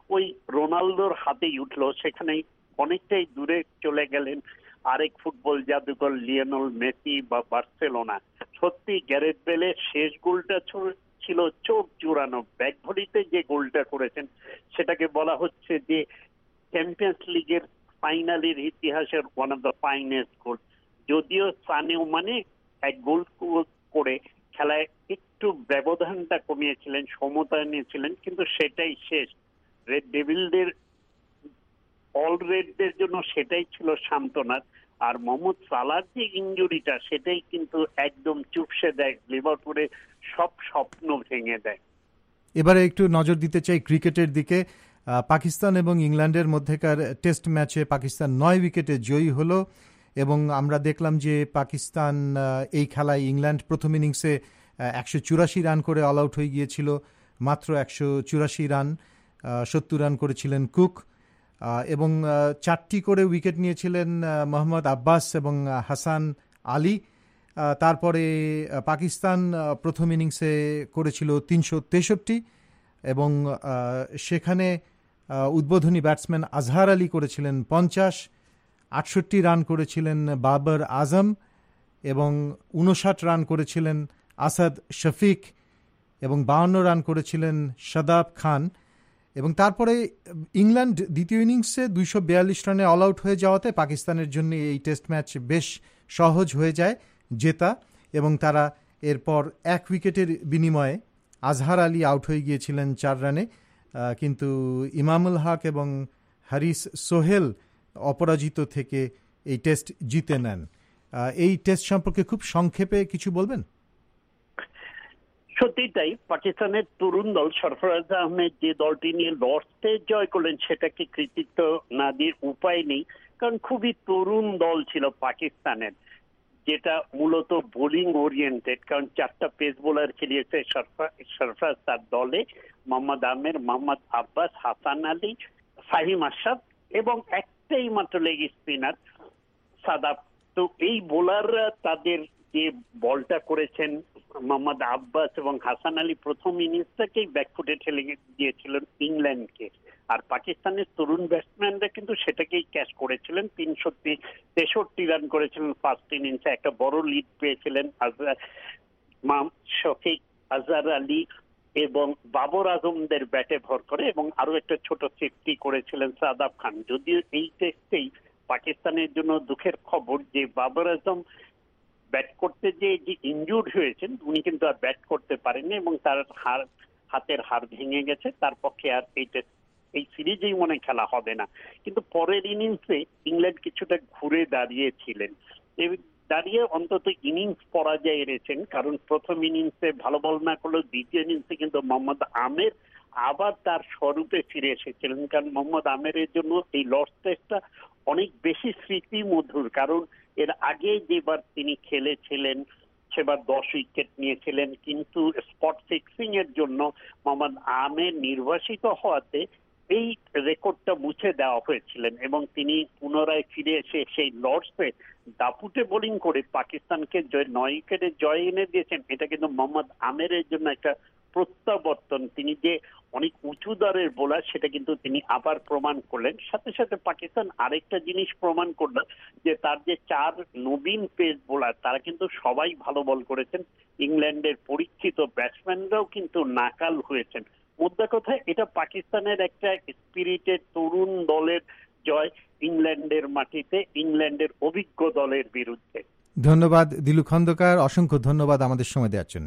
ওই রোনালদোর হাতেই উঠলো, সেখানে অনেকটাই দূরে চলে গেলেন আরেক ফুটবল জাদুকর লিওনেল মেসি বা বার্সেলোনা। সত্যি গ্যারেথ বেলের শেষ গোলটা ছিল চোখ জুড়ানো। ব্যাকভলিতে যে গোলটা করেছেন সেটাকে বলা হচ্ছে যে চ্যাম্পিয়ন্স লিগের ফাইনালের ইতিহাসের one of the finest goal. যদিও সানেও মানে এক গোল করে খেলায় একটু ব্যবধানটা কমিয়েছিলেন, সমতা নিয়েছিলেন, কিন্তু সেটাই শেষ। রেড ডেভিলদের অল রেডদের জন্য সেটাই ছিল সান্ত্বনার। আর মোহাম্মদ সালাহর যে ইনজুরিটা সেটাই কিন্তু একদম চুপসে দেয় লিভারপুলের সব স্বপ্ন ভেঙে দেয়। এবারে একটু নজর দিতে চাই ক্রিকেটের দিকে। পাকিস্তান এবং ইংল্যান্ডের মধ্যেকার টেস্ট ম্যাচে পাকিস্তান নয় উইকেটে জয়ী হলো এবং আমরা দেখলাম যে পাকিস্তান এই খেলায় ইংল্যান্ড প্রথম ইনিংসে একশো চুরাশি রান করে অল আউট হয়ে গিয়েছিল। মাত্র একশো চুরাশি রান, সত্তর রান করেছিলেন কুক এবং চারটি করে উইকেট নিয়েছিলেন মোহাম্মদ আব্বাস এবং হাসান আলী। তারপরে পাকিস্তান প্রথম ইনিংসে করেছিল তিনশো তেষট্টি এবং সেখানে উদ্বোধনী ব্যাটসম্যান আজহার আলী করেছিলেন পঞ্চাশ, আটষট্টি রান করেছিলেন বাবর আজম এবং উনষাট রান করেছিলেন আসাদ শফিক এবং বাউন্ন রান করেছিলেন শাদাব খান। এবং তারপরে ইংল্যান্ড দ্বিতীয় ইনিংসে দুইশো বিয়াল্লিশ রানে অল আউট হয়ে যাওয়াতে পাকিস্তানের জন্য এই টেস্ট ম্যাচ বেশ সহজ হয়ে যায় জেতা এবং তারা এরপর এক উইকেটের বিনিময়ে আজহার আলী আউট হয়ে গিয়েছিলেন চার রানে, কিন্তু ইমামুল হক এবং হারিস সোহেল অপরাজিত থেকে এই টেস্ট জিতে নেন। এই টেস্ট সম্পর্কে খুব সংক্ষেপে কিছু বলবেন? সত্যি তাই, পাকিস্তানের তরুণ দল সরফরাজ আহমেদ যে দলটি নিয়ে লর্ডসে জয় করলেন সেটাকে কৃতিত্ব না দিয়ে উপায় নেই, কারণ খুবই তরুণ দল ছিল পাকিস্তানের, যেটা মূলত বোলিং ওরিয়েন্টেড। কারণ চারটা পেস বোলার খেলিয়েছে সরফরাজ তার দলে, মোহাম্মদ আমের, মোহাম্মদ আব্বাস, হাসান আলী, ফাহিম আশরাফ এবং একটাই মাত্র লেগ স্পিনার সাদাব। তো এই বোলাররা তাদের যে বলটা করেছেন মোহাম্মদ আব্বাস এবং হাসান আলী প্রথম ইনিংসটাকেই ব্যাকফুটে ঠেলে দিয়েছিলেন ইংল্যান্ডকে। আর পাকিস্তানের তরুণ ব্যাটসম্যানরা কিন্তু সেটাকেই ক্যাচ করেছিলেন, তিনশো তেষট্টি রান করেছিলেন ফার্স্ট ইনিংসে। একটা বড় লিড পেয়েছিলেন শফিক, আজহার আলী এবং বাবর আজমদের ব্যাটে ভর করে এবং আরো একটা ছোট সেফটি করেছিলেন সাদাব খান। যদিও এই টেস্টেই পাকিস্তানের জন্য দুঃখের খবর যে বাবর আজম ব্যাট করতে যে ইনজুর্ড হয়েছেন উনি কিন্তু আর ব্যাট করতে পারেননি এবং তার হাড় হাতের হাড় ভেঙে গেছে, তার পক্ষে আর এই টেস্ট এই সিরিজেই মনে খেলা হবে না। কিন্তু পরের ইনিংসে ইংল্যান্ড কিছুটা ঘুরে দাঁড়িয়েছিলেন, দাঁড়িয়ে অন্তত ইনিংস পরাজয় এনেছেন। কারণ প্রথম ইনিংসে ভালো বল না করলেও দ্বিতীয় ইনিংসে কিন্তু মোহাম্মদ আমের আবার তার স্বরূপে ফিরে এসেছিলেন। কারণ মোহাম্মদ আমেরের জন্য এই লর্ডস টেস্টটা অনেক বেশি স্মৃতি মধুর, কারণ এর আগে যেবার তিনি খেলেছিলেন সেবার দশ উইকেট নিয়েছিলেন, কিন্তু স্পট ফিক্সিং এর জন্য মোহাম্মদ আমের নির্বাসিত হওয়াতে এই রেকর্ডটা মুছে দেওয়া হয়েছিলেন এবং তিনি পুনরায় ফিরে এসে সেই লর্ডসে দাপুটে বোলিং করে পাকিস্তানকে জয় নয় উইকেটে জয় এনে দিয়েছেন। এটা কিন্তু মোহাম্মদ আমেরের জন্য একটা প্রত্যাবর্তন। তিনি যে অনেক উঁচু দরের বোলার সেটা কিন্তু তিনি আবার প্রমাণ করলেন। সাথে সাথে পাকিস্তান আরেকটা জিনিস প্রমাণ করল যে তার যে চার নবীন পেস বোলার তারা কিন্তু সবাই ভালো বল করেছেন। ইংল্যান্ডের পরীক্ষিত ব্যাটসম্যানরাও কিন্তু নাকাল হয়েছেন। মোদ্দা কথা, এটা পাকিস্তানের একটা স্পিরিটেড তরুণ দলের জয় ইংল্যান্ডের মাটিতে, ইংল্যান্ডের অভিজ্ঞ দলের বিরুদ্ধে। ধন্যবাদ দিলু খন্দকার, অসংখ্য ধন্যবাদ আমাদের সময় দেওয়ার জন্য।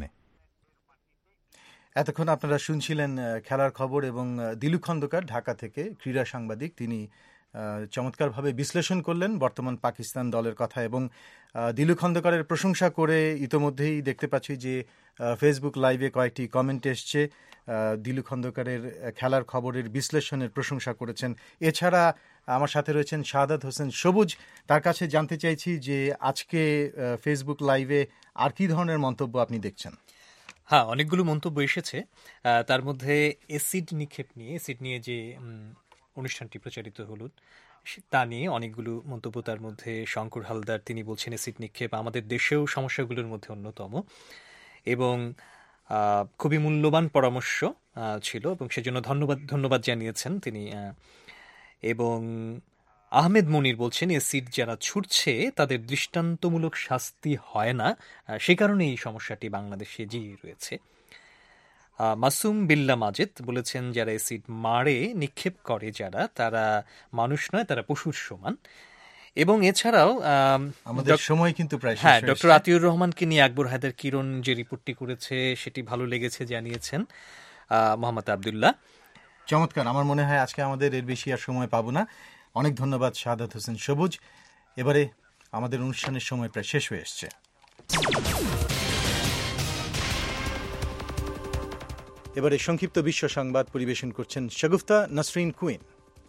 এতক্ষণ আপনারা শুনছিলেন খেলার খবর এবং দিলু খন্দকার ঢাকা থেকে ক্রীড়া সাংবাদিক, তিনি চমৎকারভাবে বিশ্লেষণ করলেন বর্তমান পাকিস্তান দলের কথা এবং দিলু খন্দকারের প্রশংসা করে ইতোমধ্যেই দেখতে পাচ্ছি যে ফেসবুক লাইভে কয়েকটি কমেন্ট এসছে। দিলু খন্দকারের খেলার খবরের বিশ্লেষণের প্রশংসা করেছেন। এছাড়া আমার সাথে রয়েছেন শাহাদাত হোসেন সবুজ, তার কাছে জানতে চাইছি যে আজকে ফেসবুক লাইভে আর কি ধরনের মন্তব্য আপনি দেখছেন? হ্যাঁ, অনেকগুলো মন্তব্য এসেছে, তার মধ্যে এসিড নিক্ষেপ নিয়ে এসিড নিয়ে যে অনুষ্ঠানটি প্রচারিত হল তা নিয়ে অনেকগুলো মন্তব্য। তার মধ্যে শঙ্কর হালদার তিনি বলছেন এসিড নিক্ষেপ আমাদের দেশেও সমস্যাগুলোর মধ্যে অন্যতম এবং খুবই মূল্যবান পরামর্শ ছিল এবং সেজন্য ধন্যবাদ ধন্যবাদ জানিয়েছেন তিনি। এবং আহমেদ মনির বলছেন, এসিড যারা ছুটছে তাদের দৃষ্টান্তমূলক শাস্তি হয় না, সে কারণে এই সমস্যাটি বাংলাদেশে জিয়ে রয়েছে। মাসুম বিল্লা মাজেদ বলেছেন, যারা এসিড মারে, নিক্ষেপ করে যারা, তারা মানুষ নয়, তারা পশুর সমান। এবং এছাড়াও আমাদের সময় কিন্তু প্রায় হ্যাঁ ডক্টর আতিউর রহমানকে নিয়ে আকবর হায়দার কিরণ যে রিপোর্টটি করেছে সেটি ভালো লেগেছে জানিয়েছেন মোহাম্মদ আবদুল্লাহ। চমৎকার। আমার মনে হয় আজকে আমাদের এর বেশি আর সময় পাবো না। অনেক ধন্যবাদ শাহাদাত হোসেন সবুজ। এবারে আমাদের অনুষ্ঠানের সময় প্রায় শেষ হয়ে এসছে। এবারে সংক্ষিপ্ত বিশ্ব সংবাদ পরিবেশন করছেন Shagufta Nasrin Quinn.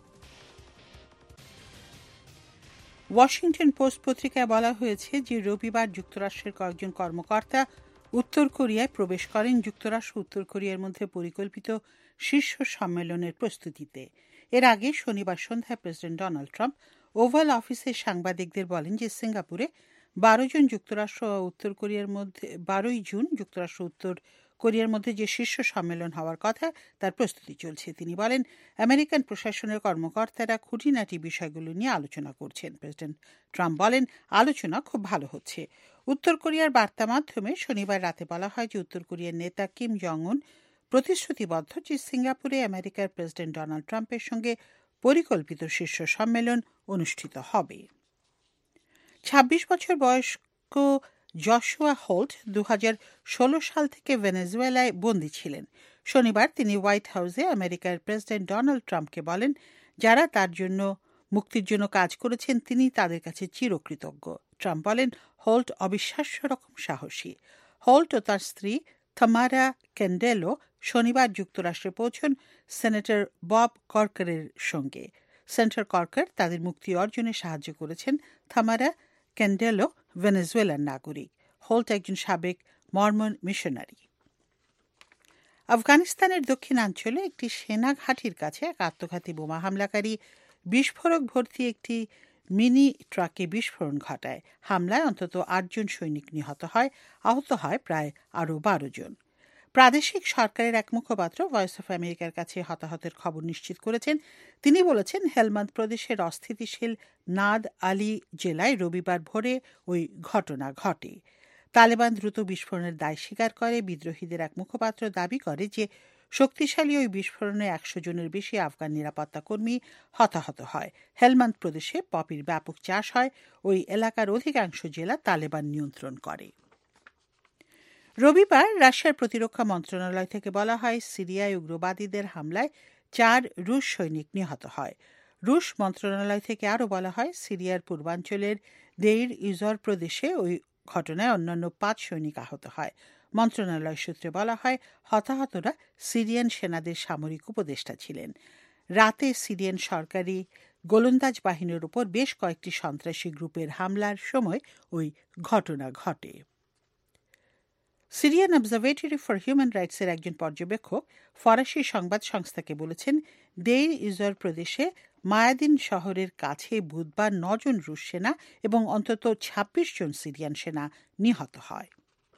Washington Post পত্রিকায় বলা হয়েছে যে রবিবার যুক্তরাষ্ট্রের কয়েকজন কর্মকর্তা উত্তর কোরিয়ায় প্রবেশ করেন যুক্তরাষ্ট্র উত্তর কোরিয়ার মধ্যে পরিকল্পিত শীর্ষ সম্মেলনের প্রস্তুতিতে। এর আগে শনিবার সন্ধ্যায় প্রেসিডেন্ট ডোনাল্ড ট্রাম্প ওভাল অফিসে সাংবাদিকদের বলেন যে সিঙ্গাপুরে বারো জন যুক্তরাষ্ট্র ও উত্তর কোরিয়ার মধ্যে বারোই জুন যুক্তরাষ্ট্র উত্তর কোরিয়ার মধ্যে যে শীর্ষ সম্মেলন হওয়ার কথা তার প্রস্তুতি চলছে। তিনি বলেন, আমেরিকান প্রশাসনের কর্মকর্তারা খুঁটিনাটি বিষয়গুলো নিয়ে আলোচনা করছেন। প্রেসিডেন্ট ট্রাম্প বলেন, আলোচনা খুব ভালো হচ্ছে। উত্তর কোরিয়ার বার্তা মাধ্যমে শনিবার রাতে বলা হয় যে উত্তর কোরিয়ার নেতা কিম জং উন প্রতিশ্রুতিবদ্ধ যে সিঙ্গাপুরে আমেরিকার প্রেসিডেন্ট ডোনাল্ড ট্রাম্পের সঙ্গে পরিকল্পিত শীর্ষ সম্মেলন অনুষ্ঠিত হবে। ছাব্বিশ বছর বয়স্ক জশুয়া হোল্ট দু হাজার ষোলো সাল থেকে ভেনেজুয়েলায় বন্দী ছিলেন। শনিবার তিনি হোয়াইট হাউসে আমেরিকার প্রেসিডেন্ট ডোনাল্ড ট্রাম্পকে বলেন, যারা তার জন্য মুক্তির জন্য কাজ করেছেন তিনি তাদের কাছে চিরকৃতজ্ঞ। ট্রাম্প বলেন, হোল্ট অবিশ্বাস্য রকম সাহসী। হোল্ট ও তার স্ত্রী থামারা ক্যান্ডেলো শনিবার যুক্তরাষ্ট্রে পৌঁছন সেনেটর বব কর্কারের সঙ্গে। সেনেটর কর্কার তাদের মুক্তি অর্জনে সাহায্য করেছেন। থামারা ক্যান্ডেলো ভেনেজুয়েলার নাগরিক। হোল্ট একজন সাবেক মর্মন মিশনারি। আফগানিস্তানের দক্ষিণাঞ্চলে একটি সেনা ঘাঁটির কাছে এক আত্মঘাতী বোমা হামলাকারী বিস্ফোরক ভর্তি একটি মিনি ট্রাকে বিস্ফোরণ ঘটায়। হামলায় অন্তত আটজন সৈনিক নিহত হয়, আহত হয় প্রায় আরও বারো জন। প্রাদেশিক সরকারের এক মুখপাত্র ভয়েস অফ আমেরিকার কাছে হতাহতের খবর নিশ্চিত করেছেন। তিনি বলেছেন, হেলমান্দ প্রদেশের অস্থিতিশীল নাদ আলী জেলায় রবিবার ভোরে ওই ঘটনা ঘটে। তালেবান দ্রুত বিস্ফোরণের দায় স্বীকার করে। বিদ্রোহীদের এক মুখপাত্র দাবি করে যে শক্তিশালী ওই বিস্ফোরণে একশো জনের বেশি আফগান নিরাপত্তা কর্মী হতাহত হয়। হেলমান্দ প্রদেশে পপির ব্যাপক চাষ হয়। ওই এলাকার অধিকাংশ জেলা তালেবান নিয়ন্ত্রণ করে। রবিবার রাশিয়ার প্রতিরক্ষা মন্ত্রণালয় থেকে বলা হয়, সিরিয়ায় উগ্রবাদীদের হামলায় চার রুশ সৈনিক নিহত হয়। রুশ মন্ত্রণালয় থেকে আরও বলা হয়, সিরিয়ার পূর্বাঞ্চলের দেইর ইজর প্রদেশে ওই ঘটনায় অন্যান্য পাঁচ সৈনিক আহত হয়। মন্ত্রণালয় সূত্রে বলা হয়, হতাহতরা সিরিয়ান সেনাদের সামরিক উপদেষ্টা ছিলেন। রাতে সিরিয়ান সরকারি গোলন্দাজ বাহিনীর উপর বেশ কয়েকটি সন্ত্রাসী গ্রুপের হামলার সময় ওই ঘটনা ঘটে। সিরিয়ান অবজারভেটরি ফর হিউম্যান রাইটসের একজন পর্যবেক্ষক ফরাসি সংবাদ সংস্থাকে বলেছেন, দেইর ইজর প্রদেশে মায়াদিন শহরের কাছে বুধবার নজন রুশ সেনা এবং অন্তত ছাব্বিশ জন সিরিয়ান সেনা নিহত হয়।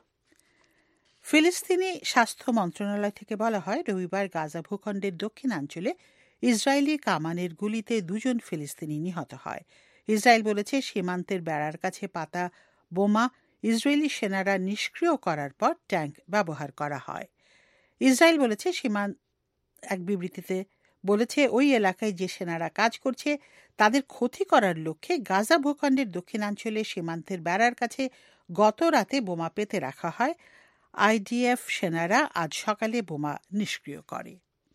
ফিলিস্তিনি স্বাস্থ্য মন্ত্রণালয় থেকে বলা হয়, রবিবার গাজা ভূখণ্ডের দক্ষিণাঞ্চলে ইসরায়েলি কামানের গুলিতে দুজন ফিলিস্তিনি নিহত হয়। ইসরায়েল বলেছে, সীমান্তের বেড়ার কাছে পাতা বোমা ইসরায়েলি সেনারা নিষ্ক্রিয় করার পর ট্যাঙ্ক ব্যবহার করা হয়। ইসরায়েল বলেছে, সীমান্ত এক বিবৃতিতে বলেছে, ওই এলাকায় যে সেনারা কাজ করছে তাদের ক্ষতি করার লক্ষ্যে গাজা ভূখণ্ডের দক্ষিণাঞ্চলে সীমান্তের বেড়ার কাছে গত রাতে বোমা পেতে রাখা হয়। আইডিএফ সেনারা আজ সকালে বোমা নিষ্ক্রিয় করে।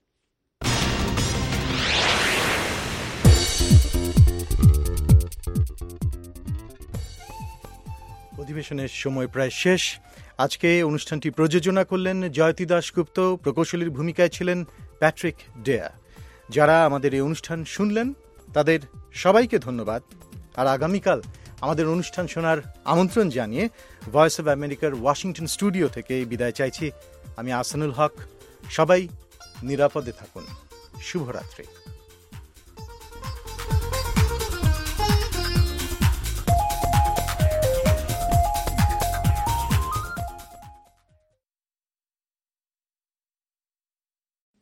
অধিবেশনের সময় প্রায় শেষ। আজকে অনুষ্ঠানটি প্রযোজনা করলেন জয়তী দাশগুপ্ত, প্রকৌশলীর ভূমিকায় ছিলেন প্যাট্রিক ডেয়া। যারা আমাদের এই অনুষ্ঠান শুনলেন তাদের সবাইকে ধন্যবাদ। আর আগামীকাল আমাদের অনুষ্ঠান শোনার আমন্ত্রণ জানিয়ে ভয়েস অব আমেরিকার ওয়াশিংটন স্টুডিও থেকে বিদায় চাইছি। আমি আসানুল হক। সবাই নিরাপদে থাকুন। শুভরাত্রি।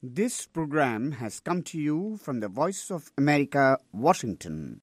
This program has come to you from the Voice of America, Washington.